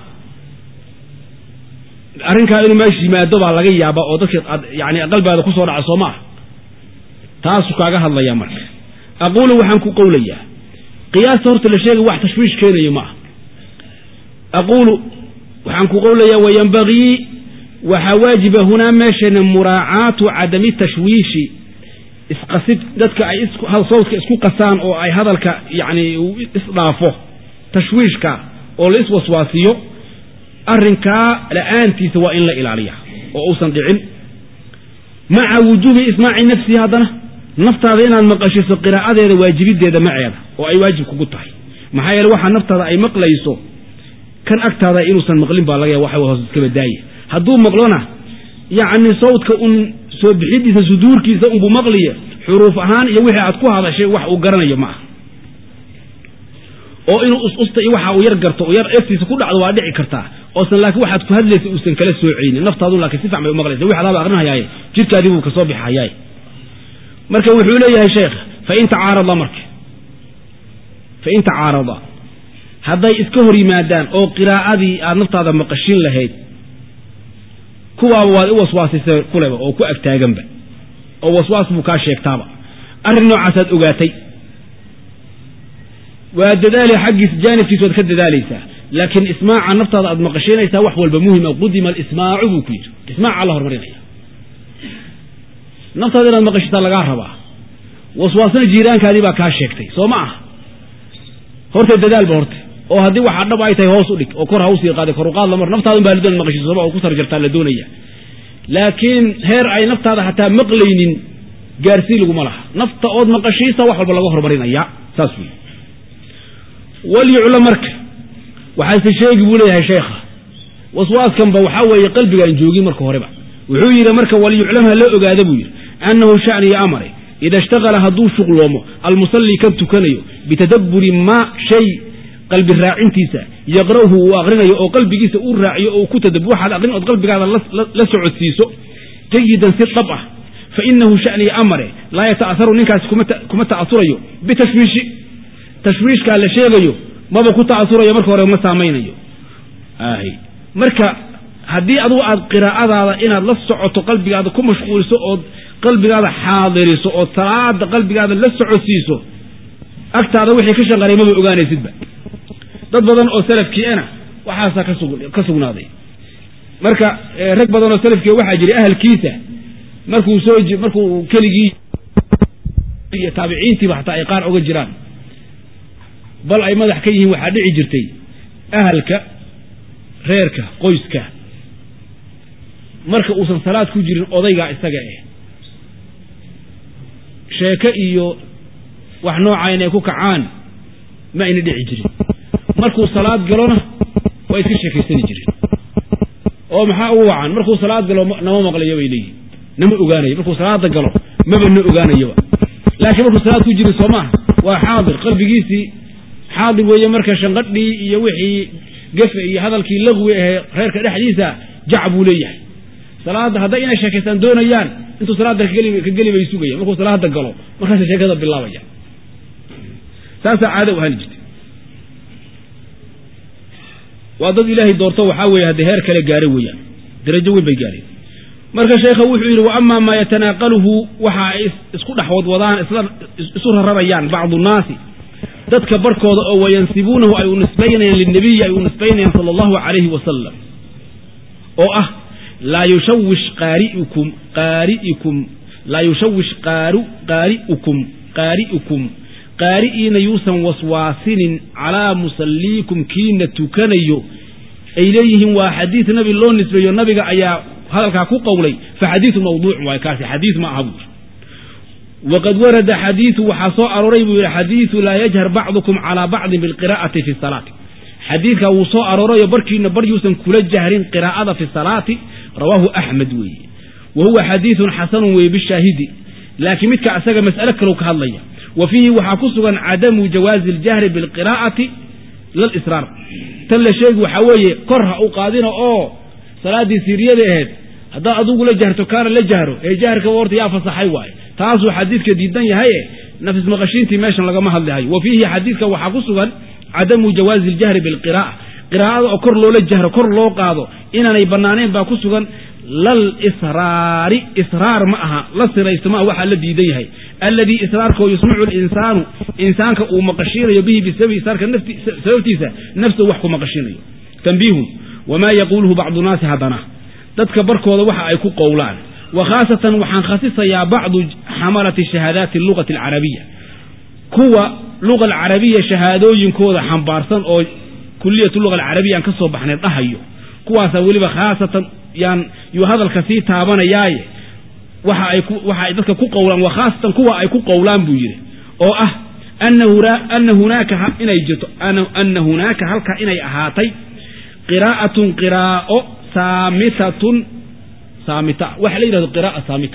arrinkaa inuu meesha yimaado baa laga yaaba oo dadka yani qalbigaada ku soo dhaca soo ma ah taasuu kaaga hadlayaa marka aquulu waxaan ku qowlayaa qiyaasta horta la sheegay wax tashwiish keenayo ma ah aquulu waxaan ku qowlayaa wayanbagii waxaa waajiba hunaa meeshana muraacaatu cadami tashwiishi isqasid dadka ay sawdka isku qasaan oo ay hadalka yani isdhaafo tashwiishka oo la iswaswaasiyo arrinkaa la'aantiisa waa in la ilaaliya oo uusan dhicin maca wujuubi ismaaci nafsihi haddana naftaada inaad maqashiso qiraa'adeeda waajibideeda maceeda oo ay waajib kugu tahay maxaa yeele waxaa naftaada ay maqlayso kan agtaada inuusan maqlin baa laga ya waxa hoos iska badaaye hadduu maqlona yacni sawdka un soo bixidiisa suduurkiisa unbuu maqliya xuruuf ahaan iyo wixii aad ku hadashay wax uu garanayo ma ah oo inuu ususta iyo waxa uu yar garto oo yar eftiisa ku dhacdo waa dhici kartaa oosan laakiin waxaad ku hadlaysa uusan kala soocaynin naftaadu laakiin si fiican bay u maqlaysa wixii adaaba aqrinayaaye jidhkaadii buu ka soo bixayaay marka wuxuu leeyahay sheekh fain tacaarada marka fain tacaarada hadday iska hor yimaadaan oo qiraa'adii aad naftaada maqashin lahayd kuwaaba waad u waswaasisay kuleba oo ku agtaaganba oo waswaas buu kaa sheegtaaba arrin noocaasaad ogaatay waa dadaali xaggiis jaanibkiis waad ka dadaalaysaa laakiin ismaaca naftaada aad maqashinaysaa wax walba muhima qudima alismaacu buu ku yidhi ismaaca la hormarinaya naftaada inaad maqashitaa lagaa rabaa waswaasna jiiraankaadii baa kaa sheegtay soo ma ah horta dadaalba horta oo haddii waxa dhab ay tahay hoos u dhig oo kor ha u sii qaaday kor u qaad lamar naftaadu baa lidoon maqashiis soo oo ku sar jartaa la doonaya laakiin heer ay naftaada hataa maqlaynin gaarsii lagu malaha nafta ood maqashiisa wax walba laga hormarinaya saas weey wali ulamarka waxa si sheegi buu leeyahay sheekha waswaaskan ba waxa weeye qalbigaan joogi marka horeba wuxuu yiri marka wali ulama la ogaado buu yiri annahu sha'ni amri ida ishtagala hadu shuqloomo almusalli kan tukanayo bitadabburi ma shay qalbi raacintiisa yaqrahu wa aqrinayo oo qalbigiisa uu raaciyo oo ku tadabbur waxa aqrin oo qalbigaada la socodsiiso jayidan si dhab ah fa innahu sha'ni amri la yata'atharu ninkaas kuma kuma ta'athurayo bitashwiishi tashwiishka la sheegayo maba ku ta'athurayo marka hore ma saameynayo aahi marka hadii adu aad qiraa'adaada inaad la socoto qalbigaada ku mashquulso oo qalbigaada xaadiriso oo salaada qalbigaada la socodsiiso agtaada wixii ka shaqaray ma ogaanaysidba dad badan oo salafkiina waxa ka sugnaaday marka rag badan oo salafkii waxa jiray ahlkiisa markuu soo markuu keligii iyo taabiciintii waxa ay qaar uga jiraan bal ay madax ka yihiin waxa dhici jirtay ahlka reerka qoyska marka uu san salaad ku jirin odayga isaga ah sheeka iyo wax noocayn ay ku kacaan ma ina dhici jirin markuu salaad galona way iska sheekaysan jireen oo maxaa uu wacan markuu salaad galo nama maqlayo way leeyihiin nama ogaanayo markuu salaada galo maba na ogaanayo laakiin markuu salaad ku jirin Soomaa waa xaadir qalbigiisi xaadir weeye marka shanqadhii iyo wixii gafa iyo hadalkii laqwi ah reerka dhaxdiisa jacbu leeyahay salaada hadda inay sheekaysan doonayaan intuu salaada ka gali ka gali bay sugayaan markuu salaada galo markaas sheekada bilaabaya saasa caado u haljiid waa dad ilaahay doorto waxa weeye hadda heer kale gaari weeyaan darajo weyn bay gaareen marka sheekhu wuxuu yiri wa amma ma yatanaqaluhu waxa isku dhaxwad wadaan isla isu rarayaan bacdu naasi dadka barkooda oo wayansibuunahu ay u nisbaynayaan lin-nabiy ay u nisbaynayaan sallallahu alayhi wa sallam oo ah la yushawish qari'ukum qari'ukum la yushawish qaru qari'ukum qari'ukum qari'ina yusan waswasinin ala musallikum kiina tukanayo ay leeyihim waa xadiis nabi loo nisbeeyo nabiga ayaa hadalka ku qowlay fa xadiis mawduuc waa kaasi xadiis ma aha وقد ورد حديث وحصو أروري حديث لا يجهر بعضكم على بعض بالقراءة في الصلاة حديث وصو أروري بركي نبريوسا كل جهرين قراءة في الصلاة رواه أحمد وي وهو حديث حسن وي بالشاهد لكن متك أساق مسألة كروك هالليا وفيه وحاكسوا عدم جواز الجهر بالقراءة للإسرار تل شيء وحوي كره أو قادين أو صلاة دي سيرية لهد هذا أدوك لجهر كان لجهره هي جهر كورت يا فصحي واي تاسو حديث كديدان يحيى نفس مقشينتي ماشن لغا ما هدلهاي وفيه حديث waxa ku sugan عدم جواز الجهر بالقراءة قراءة كور لو لجهر كور لو قادو inanay banaaneen ba ku sugan lal israari israr ma aha la siraysma waxa la diidan yahay alladhi israarku yusma'u al-insanu insaanka uu maqashinayo bihi bisabi isarka nafti sababtiisa nafsu wax ku maqashinayo tanbiihun wama yaquluhu ba'd an-nas hadana dadka barkooda waxa ay ku qowlaan وخاصة وحن خصيص يا بعض حملة شهادات اللغة العربية كوا لغة العربية شهادوين كودا حنبارسان أو كلية اللغة العربية أن كسب بحنا الضحية كوا سوي بخاصة يعني يهذا الكثير تابنا جاي وح وح ذلك كو قولان وخاصة كوا أي كو قولان بيجري أو أه أنه أن هناك إن يجت أن أن هناك هلك إن أهاتي قراءة قراءة سامتة سامتة وحلا يرى القراءة سامتة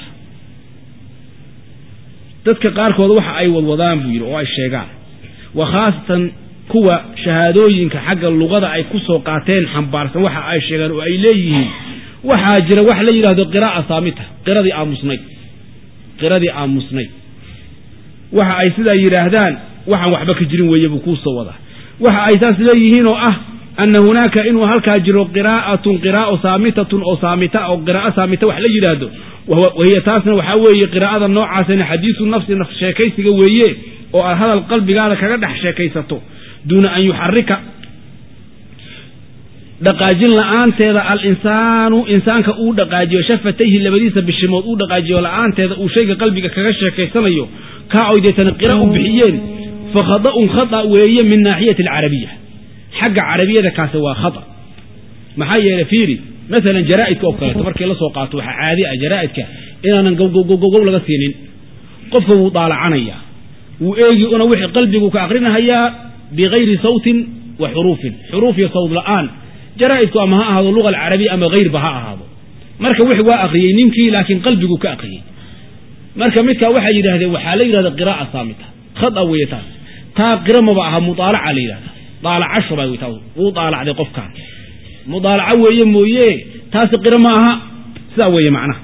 تذكر قاركود وح أي والوضان بير أو أي شيء وخاصة كوا شهادوين كحق اللغة أي كسو قاتين حنبارس وح أي شيء وأي ليه وحاجر وحلا يرى القراءة سامتة قراءة آمسني قراءة آمسني وح أي سيدا يرهدان وح وحبك جرين ويبكوس وضع وح أي ساس ليهين أه أن هناك إنه هل كاجر قراءة قراءة صامتة أو صامتة أو قراءة صامتة وحلا يراده وهي تاسنا وحوي قراءة النوع عسين حديث النفس نفس شاكيس قويه وهذا القلب قال كردح شاكيسته دون أن يحرك dhaqaajin la'aanteeda al-insaanu insaanka uu dhaqaajiyo shafatayhi labadiisa bishimood uu dhaqaajiyo la'aanteeda uu shayga qalbiga kaga sheekaysanayo ka oydeetana qira u bixiyeen fa khada'un khata weeye min naahiyati al-arabiyya xagga arabiyada kaas waa khata maxaa yeelay fiiri مثلا جرائدك أو كلا تبارك الله سوقات وعادي جرائدك إن أنا جو جو جو جو لغة سنين قف وطالع عنيا وإيجي أنا وحي قلبي وكأقرنها هي بغير صوت وحروف حروف يصوت الآن جرائدك أما هذا اللغة العربية أما غير بها هذا مركب وحي وأقري نمكي لكن قلبي وكأقري مركب متى وحي هذا وحالي هذا قراءة صامتة خط أويتان تا قراءة مبعها مطالع عليه طالع عشرة ويتاو وطالع ذي قف كان مضارعة ويا مويه تاسقر معها ساوية معنا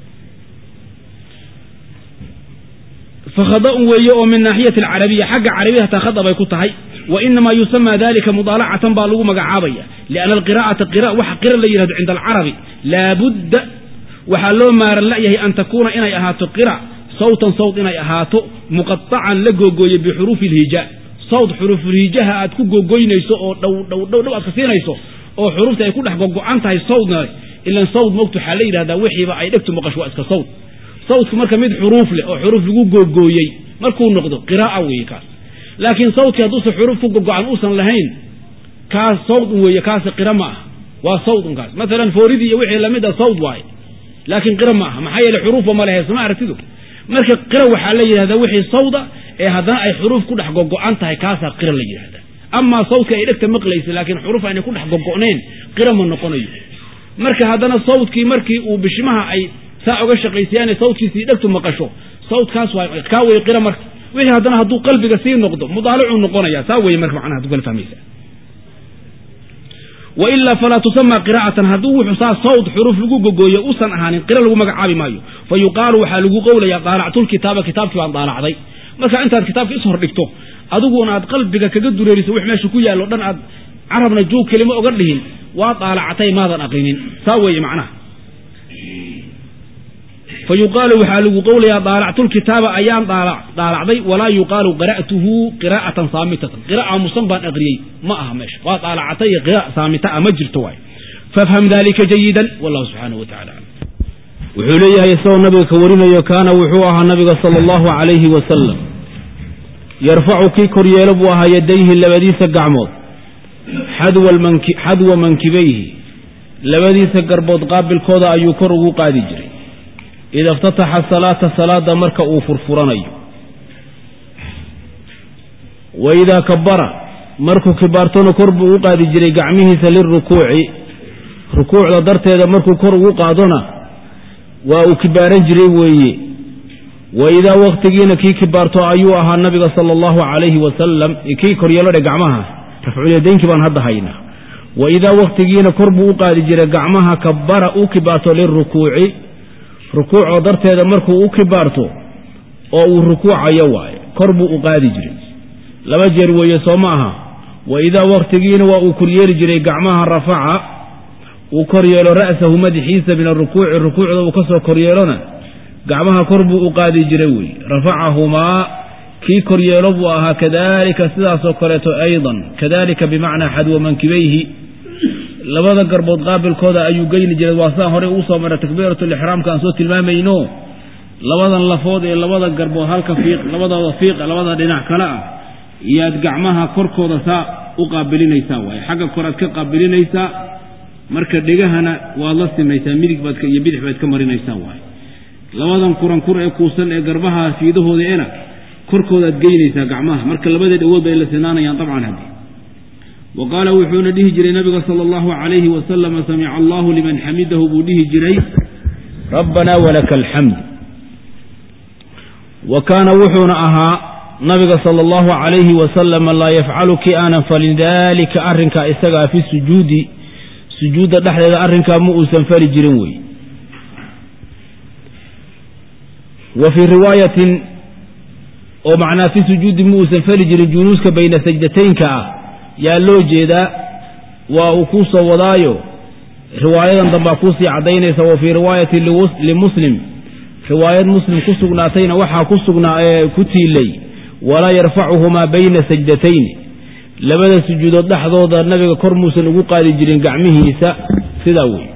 فخضاء ويا من ناحية العربية حق عربية تخضى بيكوتهاي وإنما يسمى ذلك مضارعة بالغ مقعابية لأن القراءة قراءة وحقر اللي عند العربي لابد وحلو ما رلأيه أن تكون إنا يهاتو قراءة صوتا صوت إنا يهاتو مقطعا لقوقوي بحروف الهجاء صوت حروف الهجاء أتكو قوقوي نيسو دو دو دو دو أكسين نيسو oo xurufta ay ku dhex go'an tahay sawdna ila sawd moogto xaleeyada wixii ba ay dhigto maqashwa iska sawd sawdku marka mid xuruf leh oo xuruf lagu googooyay markuu noqdo qiraa'o weeye kaas laakiin sawdka haduu xuruf ku go'an uusan lahayn kaas sawd weeye kaas qiraama waa sawd kaas mesela fooridi iyo wixii lamid ah sawd waay laakiin qiraama maxay yeelay xuruf ma lahayn sama aragtidu marka qira waxa la yiraahdaa wixii sawda ee hadana ay xuruf ku dhex go'an tahay kaas qira la yiraahdaa أما صوتك إلك مقليس لكن حروف أن يكون حق قونين قرم النقني مركه هذا صوتك مركي وبشمها أي ساعة قيسيان صوتك سيدك مقشو صوت كاس كاوي قرم مرك وين هذا هدو قلبي قصير نقطه مضالع النقني يا ساوي مرك معناها تقول فهميسة وإلا فلا تسمى قراءة هدو حصاص صوت حروف لجوجو يؤسن أهان قرأ له مقعابي مايو فيقال وحلو قول يا طالعت الكتاب كتابك وأن طالع ضي مثلا أنت الكتاب يسهر لكتو أدوغون أد قلبك كجدر يسوي حماش كويا لو دن أد عربنا جو كلمة أقرلهن وطالعتي ماذا أقينين سوي معناه فيقال وحاله قول يا طالعت الكتاب أيام طالع طالع ضي ولا يقال قرأته قراءة صامتة قراءة مصنبا أغري ما أهمش وطالعتي قراءة صامتة أمجر توي فافهم ذلك جيدا والله سبحانه وتعالى وحوليها يسوى النبي كورنا يكان وحوها النبي صلى الله عليه وسلم يرفع كي كريال بوها يديه لبديس قعمود حدو المنك حدو منكبيه لبديس قربود قابل كودا أيو كرو قادي جري إذا افتتح الصلاة صلاة مركا فرفراني وإذا كبر مركو كبارتون كربو قادي جري قعمه للركوع ركوع لدرت إذا مركو كرو قادنا وكبارن جري ويه وإذا وقتجينا كي كبارتو أيوها النبي صلى الله عليه وسلم كي كريالو رجعمها رفع اليدين كبان هذا هينا وإذا وقتجينا كربو قاد جرى جعمها كبر أو كبارتو للركوع ركوع ودرت هذا مركو أو كبارتو أو الركوع يواي كربو قاد جري لما جرى ويسمعها وإذا وقتجينا وأو كريال جرى جعمها رفع وكريالو رأسه مدحيس من الركوع الركوع وكسر كريالنا قعمها كربو أقادي جروي رفعهما كي كريالبوها كذلك سدا سكرته أيضا كذلك بمعنى حدو منكبيه لبدا قربوت قابل كودا أيو قيل جلد واساه هوري أوصى من تكبيرة الإحرام كان صوت المامينو لبدا اللفوض لبدا قربو هالكفيق لبدا وفيق لبدا دينع كلاء ياد قعمها كركودا سا أقابلين يساوي حقا كرات كقابلين يسا مركز ديقهنا والله سميسا ميرك بادك يبيدح بادك مرين يساوي labadan kuran kur ee kuusan ee garbaha fiidahooda ina korkooda geynaysa gacmaha marka labadeed awood bay la sinaanayaan tabcan hadii waqala wuxuuna dhihi jiray nabiga sallallahu alayhi wa sallam sami'a Allahu liman hamidahu buu dhihi jiray rabbana walakal hamd wa kana wuxuuna aha nabiga sallallahu alayhi wa sallam la yaf'alu ki ana falidhalika arrinka isaga fi sujudi sujuuda dhaxdeeda arrinka ma uusan fari jirin way وفي رواية ومعنى في سجود موسى فرج الجلوس بين سجدتين كا يا لو جيدا وأكوس وضايو رواية ضم أكوسي عدينيس وفي رواية لمسلم رواية مسلم كسقناتين وحا كسقنا كتي لي ولا يرفعهما بين سجدتين labada sujuudood dhaxdooda nabiga kor muusan ugu qaadi jirin gacmihiisa sidaa wey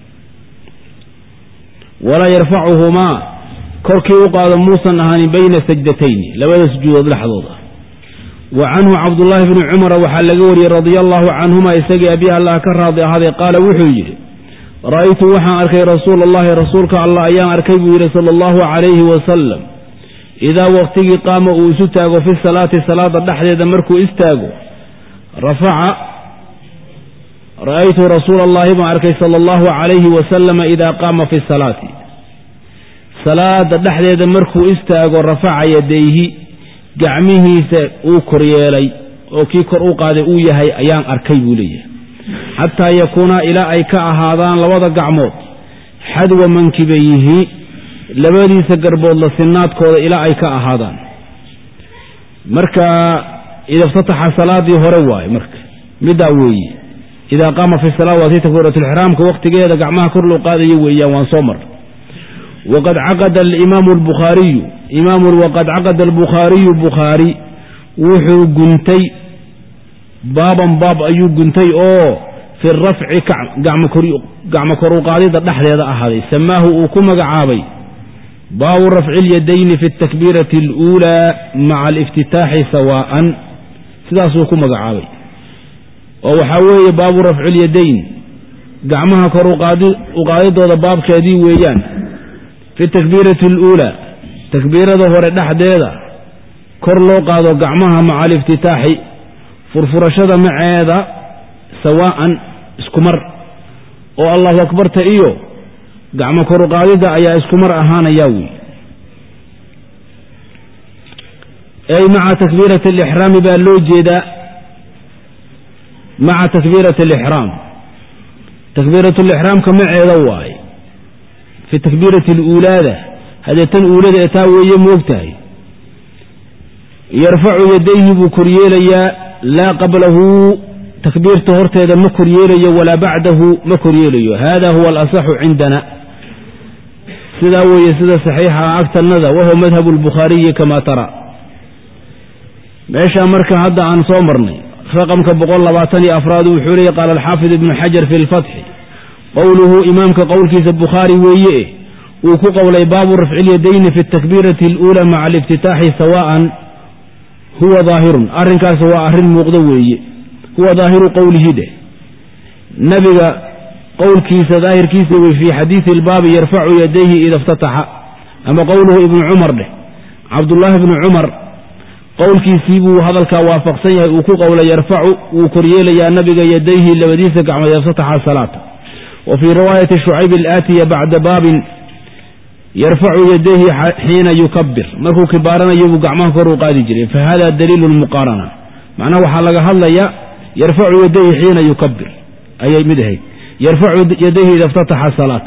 walaa yarfacuhumaa korkii u qaado muusan ahaanin bayna sajdatayni labada sujuudood dhaxdooda wa canhu cabdullaahi bni cumara waxaa laga wariyey radia allaahu canhuma isagii abiha allah ka raadi ahaaday qaala wuxuu yidhi ra'aytu waxaan arkay rasuula allahi rasuulka allah ayaan arkay buu yidhi sala allahu calayhi wasalam idaa waqtigii qaama uu isu taago fi salaati salaada dhexdeeda markuu istaago rafaca ra'aytu rasuula allahi baan arkay sala allahu calayhi wasalama idaa qaama fi salaati salaada dhexdeeda markuu istaago rafaca yadayhi gacmihiisa uu koryeelay oo kii kor u qaaday uu yahay ayaan arkay buu leeyahay xataa yakuunaa ilaa ay ka ahaadaan labada gacmood xadwa mankibayhi labadiisa garbood la sinaadkooda ilaa ay ka ahaadaan marka ida iftataxa salaadii hore waaye marka middaa weeye idaa qaama fi salaa waa tii takbiiratulixraamka waqtigeeda gacmaha kor loo qaadayo weeyaan waan soo mar waqad caqada alimaamu albukhaariyu imaamu waqad caqada albukhaariyu bukhaari wuxuu guntay baaban baab ayuu guntay oo fi rafci gacmo kor u qaadida dhexdeeda ahaaday samaahu uu ku magacaabay baabu rafci اlyadayni fi اtakbiirati اluulaa maca aliftitaaxi sawaa'an sidaasuu ku magacaabay oo waxaa weeye baabu rafci اlyadayn gacmaha kor uqaadidooda baabkeedii weeyaan fi takbiirati اluulaa takbiirada hore dhexdeeda kor loo qaado gacmaha maca aliftitaaxi furfurashada maceeda sawaa'an isku mar oo allahu akbarta iyo gacmo kor u qaadida ayaa isku mar ahaanayaa wey ay maca takbiirati alixraami baa loo jeedaa maca takbiirati alixraam takbiiratu lixraamka maceeda waaye fi takbiirati aluulaada haddee tan uulada ee taa weeye moogtahay yarfacu yadayhi buu koryeelayaa laa qablahu takbiirta horteeda ma koryeelayo walaa bacdahu ma koryeelayo hada huwa alasaxu cindana sidaa weeye sida saxiixa agtanada wahuwa madhabu lbukhaariyi kamaa tara meeshaa marka hadda aan soo marnay raqamka boqol labaatan iyo afraad wuxuu leeyay qaala alxaafid ibnu xajar fi lfatxi qowluhu imaamka qowlkiisa bukhaari weeye uu ku qowlay baabu rafci اlyadayni fi اtakbiirati اluulaa maca aliftitaaxi sawaa'an huwa daahirun arrinkaas waa arrin muuqdo weeye huwa daahiru qowlihi dheh nabiga qowlkiisa daahirkiisa wey fii xadiidi اlbaabi yarfacu yadayhi ida اftataxa ama qowluhu ibnu cumar dheh cabdullaahi ibnu cumar qowlkiisii buu hadalkaa waafaqsan yahay uu ku qowlay yarfacu wuu koryeelayaa nabiga yadayhi labadiisa gacmood ida اftataxa salaata wa fii riwaayati shucayb alaatiya bacda baabin yarfacu yadayhi xiina yukabir markuu kibaaranayo buu gacmaha kor u qaadi jiray fahada daliilu lmuqaarana macnaha waxaa laga hadlaya yarfacu yadayhi xiina yukabir ayay mid ahayd yarfacu yadayhi ida اftataxa salaata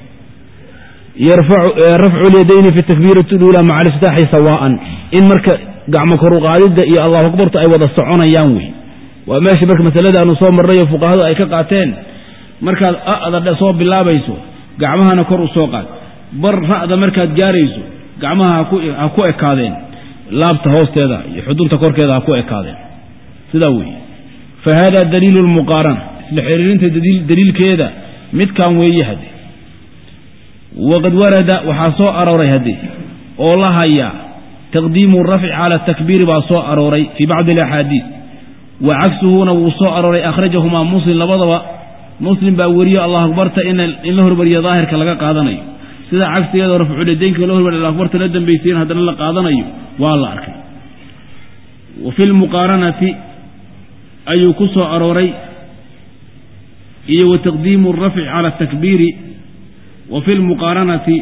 rafcu lyadayni fi takbiirati اluulaa maca aliftitaaxi sawaa'an in marka gacmo kor u qaadidda iyo allahu akbarta ay wada soconayaan wey waa meesha marka masalada aanu soo marnayo fuqahadu ay ka qaateen markaad a'da soo bilaabayso gacmahana kor u soo qaad bar ra'da markaad gaarayso gacmaha ha ku ekaadeen laabta hoosteeda iyo xudunta korkeeda ha ku ekaadeen sidaa weeye fa hada daliilu lmuqaarana isla xiriirinta daliilkeeda midkan weeye hadde waqad warada waxaa soo arooray hadde oo la hayaa taqdiimu rafci cala takbiiri baa soo arooray fii bacdi alaxaadiid wa cagsuhuna wuu soo arooray akhrajahumaa muslim labadaba muslim baa weriyo allah akbarta in la hormariyo daahirka laga qaadanayo sida cagsigeeda rafculyadaynka loo hormariyo allah akbarta la dambaysiin haddana la qaadanayo waa la arkay wa fi lmuqaaranati ayuu ku soo arooray iyo wa taqdiimu alrafci cala atakbiiri wa fi lmuqaaranati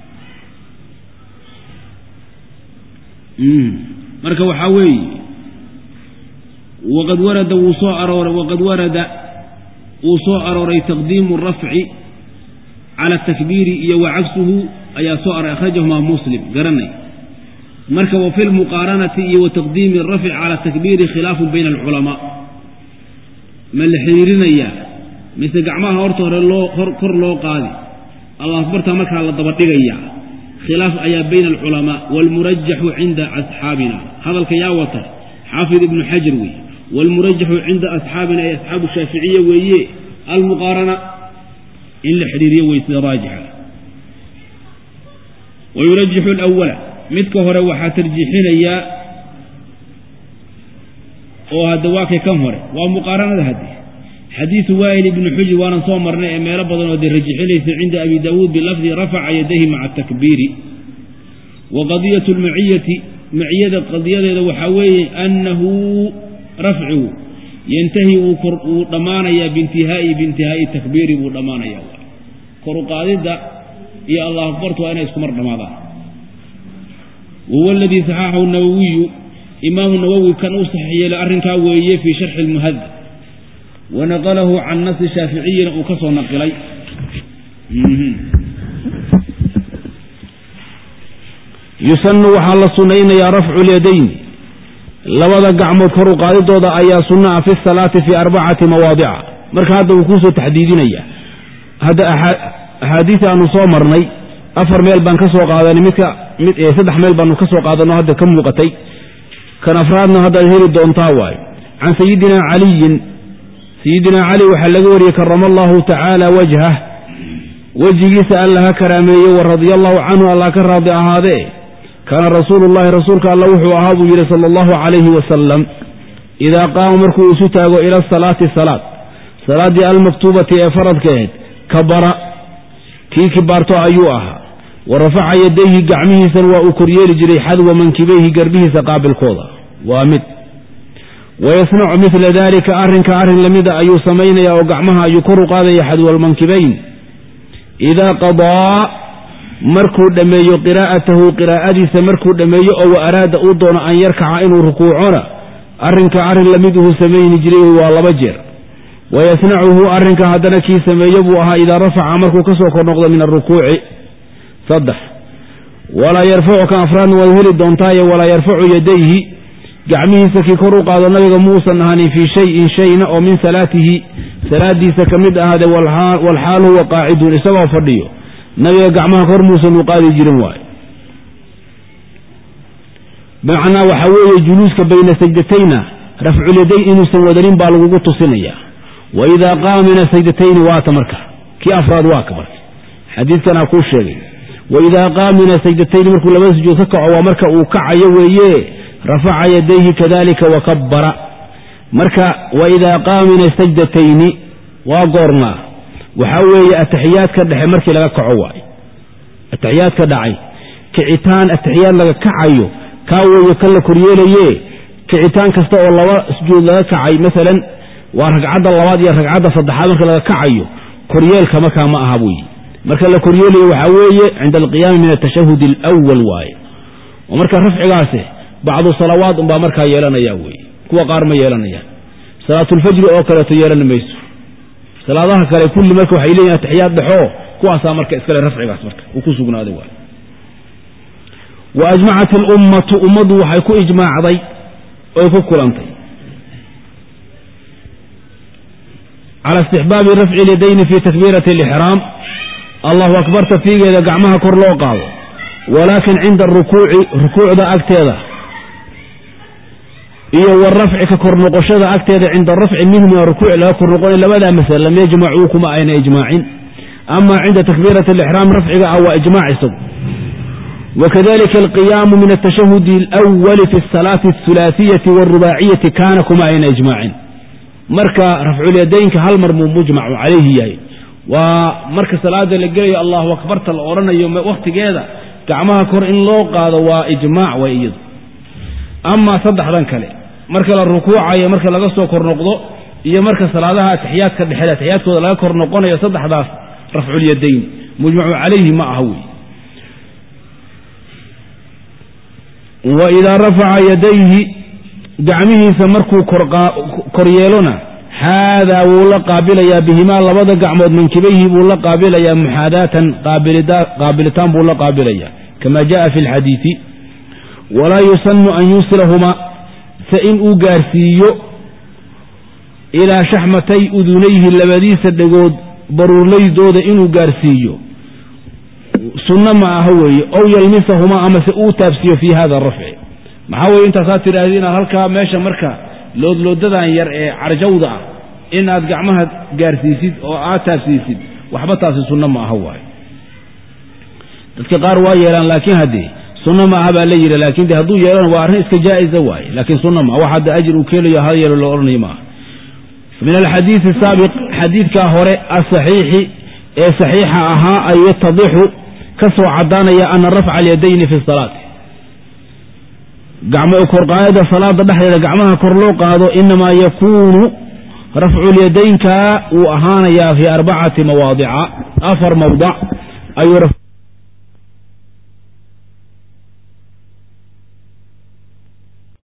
marka waxaa weeye waqad warada wuu soo arooray waqad warada wuu soo arooray taqdiimu rafci cala atakbiiri iyo wa cagsuhu ayaa soo arooray akhrajahumaa muslim garanay marka wa fi lmuqaaranati iyo wa taqdiimi arafci cala atakbiiri khilaafun bayna alculamaa ma la xiriirinayaa mise gacmaha horta hore loo kor loo qaadi allah akbarta markaa la daba dhigayaa khilaaf ayaa bayna alculamaa waalmurajaxu cinda asxaabina hadalka yaa wata xaafid ibnu xajar wey والمرجح عند أصحابنا أي أصحاب الشافعية وهي المقارنة إلا حريرية ويسد راجحة ويرجح الأول متكهر وحترجحين إياه وهذا واقع كم هره ومقارنة هذه حديث وائل بن حجر وانا صومرنا ما ربضنا ودي رجح ليس عند أبي داود بلفظ رفع يديه مع التكبير وقضية المعية معية قضية وحوي أنه رفعه ينتهي ضمانيا بانتهاء بانتهاء التكبير وضمانيا كرقادة يا الله أكبرت وأنا يسكمر رمضان وهو الذي صححه النووي إمام النووي كان صحيح لأرن كاوية في شرح المهذب ونقله عن نص الشافعي وكسر نقلي يسن وحال السنين يا رفع اليدين لوضع قعم كرقادة دوضع أي سنة في الصلاة في أربعة مواضع مرك هذا وكوس تحديدين هذا أحاديث أنه صومرني أفر ميل بان كسو قادني متى سدح ميل بان كسو قادني هذا كم وقتي كان أفرادنا هذا الهير الدون طاواي عن سيدنا علي سيدنا علي وحلقوري كرم الله تعالى وجهه وجهي سأل لها كرامي ورضي الله عنه الله كرضي هذا كان رسول الله رسولك الله وحو أهابه صلى الله عليه وسلم إذا قام مركو ستاغو إلى الصلاة الصلاة صلاة المكتوبة فرض كهد كبر كي كبارتو أيوها ورفع يديه قعمه سنواء كريال جري حذو منكبيه قربه سقاب الكوضة وامد ويصنع مثل ذلك أرن كأرن لمدى أيو سمين يا وقعمها يكر قاذا يحذو المنكبين إذا قضى مركو دميو قراءته قراءتي سمركو دميو أو أراد أوضون أن يركع إنه ركوعنا أرن كأرن لمده سمين جريه والبجر ويصنعه أرن كهدنكي سميبوها إذا رفع مركو كسوك نقض من الركوع صدح ولا يرفع كأفران ويهل الدونتاية ولا يرفع يديه قعمه سكي كرو قاد النبي موسى نهاني في شيء شيء أو من صلاته صلاة سكمد هذا والحال, والحال هو قاعد لسوا فرديه نبي قعمه كر موسى وقال جرمواي بمعنى وحوي جلوسك بين سجدتين رفع اليدين إنه سودرين بالغوغو تصنية وإذا قام من سجدتين واتمرك كي أفراد واكبر حديث كان أقول شيء وإذا قام من سجدتين مركو لما سجد سكع ومركا وكع يويه رفع يديه كذلك وكبر مركا وإذا قام من سجدتين وقرنا وحوي التحيات كدحي مركي لغا كعواي التحيات كدعي كعتان التحيات لغا كعيو كاوي يكلا كرياليه كعتان كستا والله سجود لغا كعي مثلا ورقعد اللواد يا رقعد صدحات مركا لغا كعيو كريال كما كان ما أهبوي مركا لكريالي وحوي عند القيام من التشهد الأول واي ومركا رفع قاسه بعض الصلوات با مركا يلنا ياوي كوا قار ما يلنا صلاة الفجر أو كلا يلنا ميسو صلاة كلا كل مركا وحيلين تحيات دحو كوا سا مركا اسكال رفع قاس مركا وكسوقنا هذا واي وأجمعت الأمة أمض وحيكو إجماع ضي ويكو كلانتي على استحباب رفع اليدين في تكبيرة الإحرام الله أكبر تفيق إذا قعمها كرلوقا ولكن عند الركوع ركوع ذا أكتاذا إيه والرفع ككرنقش ذا أكتاذا عند الرفع منهم الركوع لا كرنقون إلا بدا مثلا لم يجمعوكما أين إجماعين أما عند تكبيرة الإحرام رفع أو إجماع سب وكذلك القيام من التشهد الأول في الصلاة الثلاثية والرباعية كانكما أين إجماعين مركا رفع اليدين كهل مرمو مجمع عليه ياي ومركا صلاة لقري الله أكبرت الأورنا يوم وقت كذا كعمها كور إن لو قاد وإجماع وإيد أما صدح ذنك لي مركا الركوع يا مركا لقصو كور نقضو يا مركا صلاة تحيات كالحياة تحيات كذا لا كور نقضو يا صدح ذا رفع اليدين مجمع عليه ما هو وإذا رفع يديه دعمه سمركو كريالنا هذا ولا قابل يا بهما لبدا قعمود من كبيه ولا قابل يا محاداة قابلتان ولا قابل يا كما جاء في الحديث ولا يسن أن يوصلهما فإن أقارسيو إلى شحمتي أذنيه اللبديس الدقود برولي دود إن أقارسيو سنة ما هو أو يلمسهما أما سأو تابسيو في هذا الرفع ما هو انت ساتر هذين هلكا ماشا مركا loodloodadan yar ee carjawda ah inaad gacmaha gaarsiisid oo aad taabsiisid waxba taasi sunno ma aha waaye dadka qaar waa yeelaan laakiin haddee sunno ma aha baa la yidhi laakiin de hadduu yeelana waa arrin iska jaa'iza waaye laakiin sunno ma wax hadda ajir uu keelayo hal yeelo loo odhanayo maaha min alxadiidi asaabiq xadiidkaa hore asaxiixi ee saxiixa ahaa ay yatadixu ka soo caddaanaya ana rafca alyadayni fi salaati gacmo korqaayada salaada dhexdeeda gacmaha kor loo qaado inamaa yakuunu rafcu lyadaynka wuu ahaanayaa fi arbacati mawaadica afar mawdac ayuu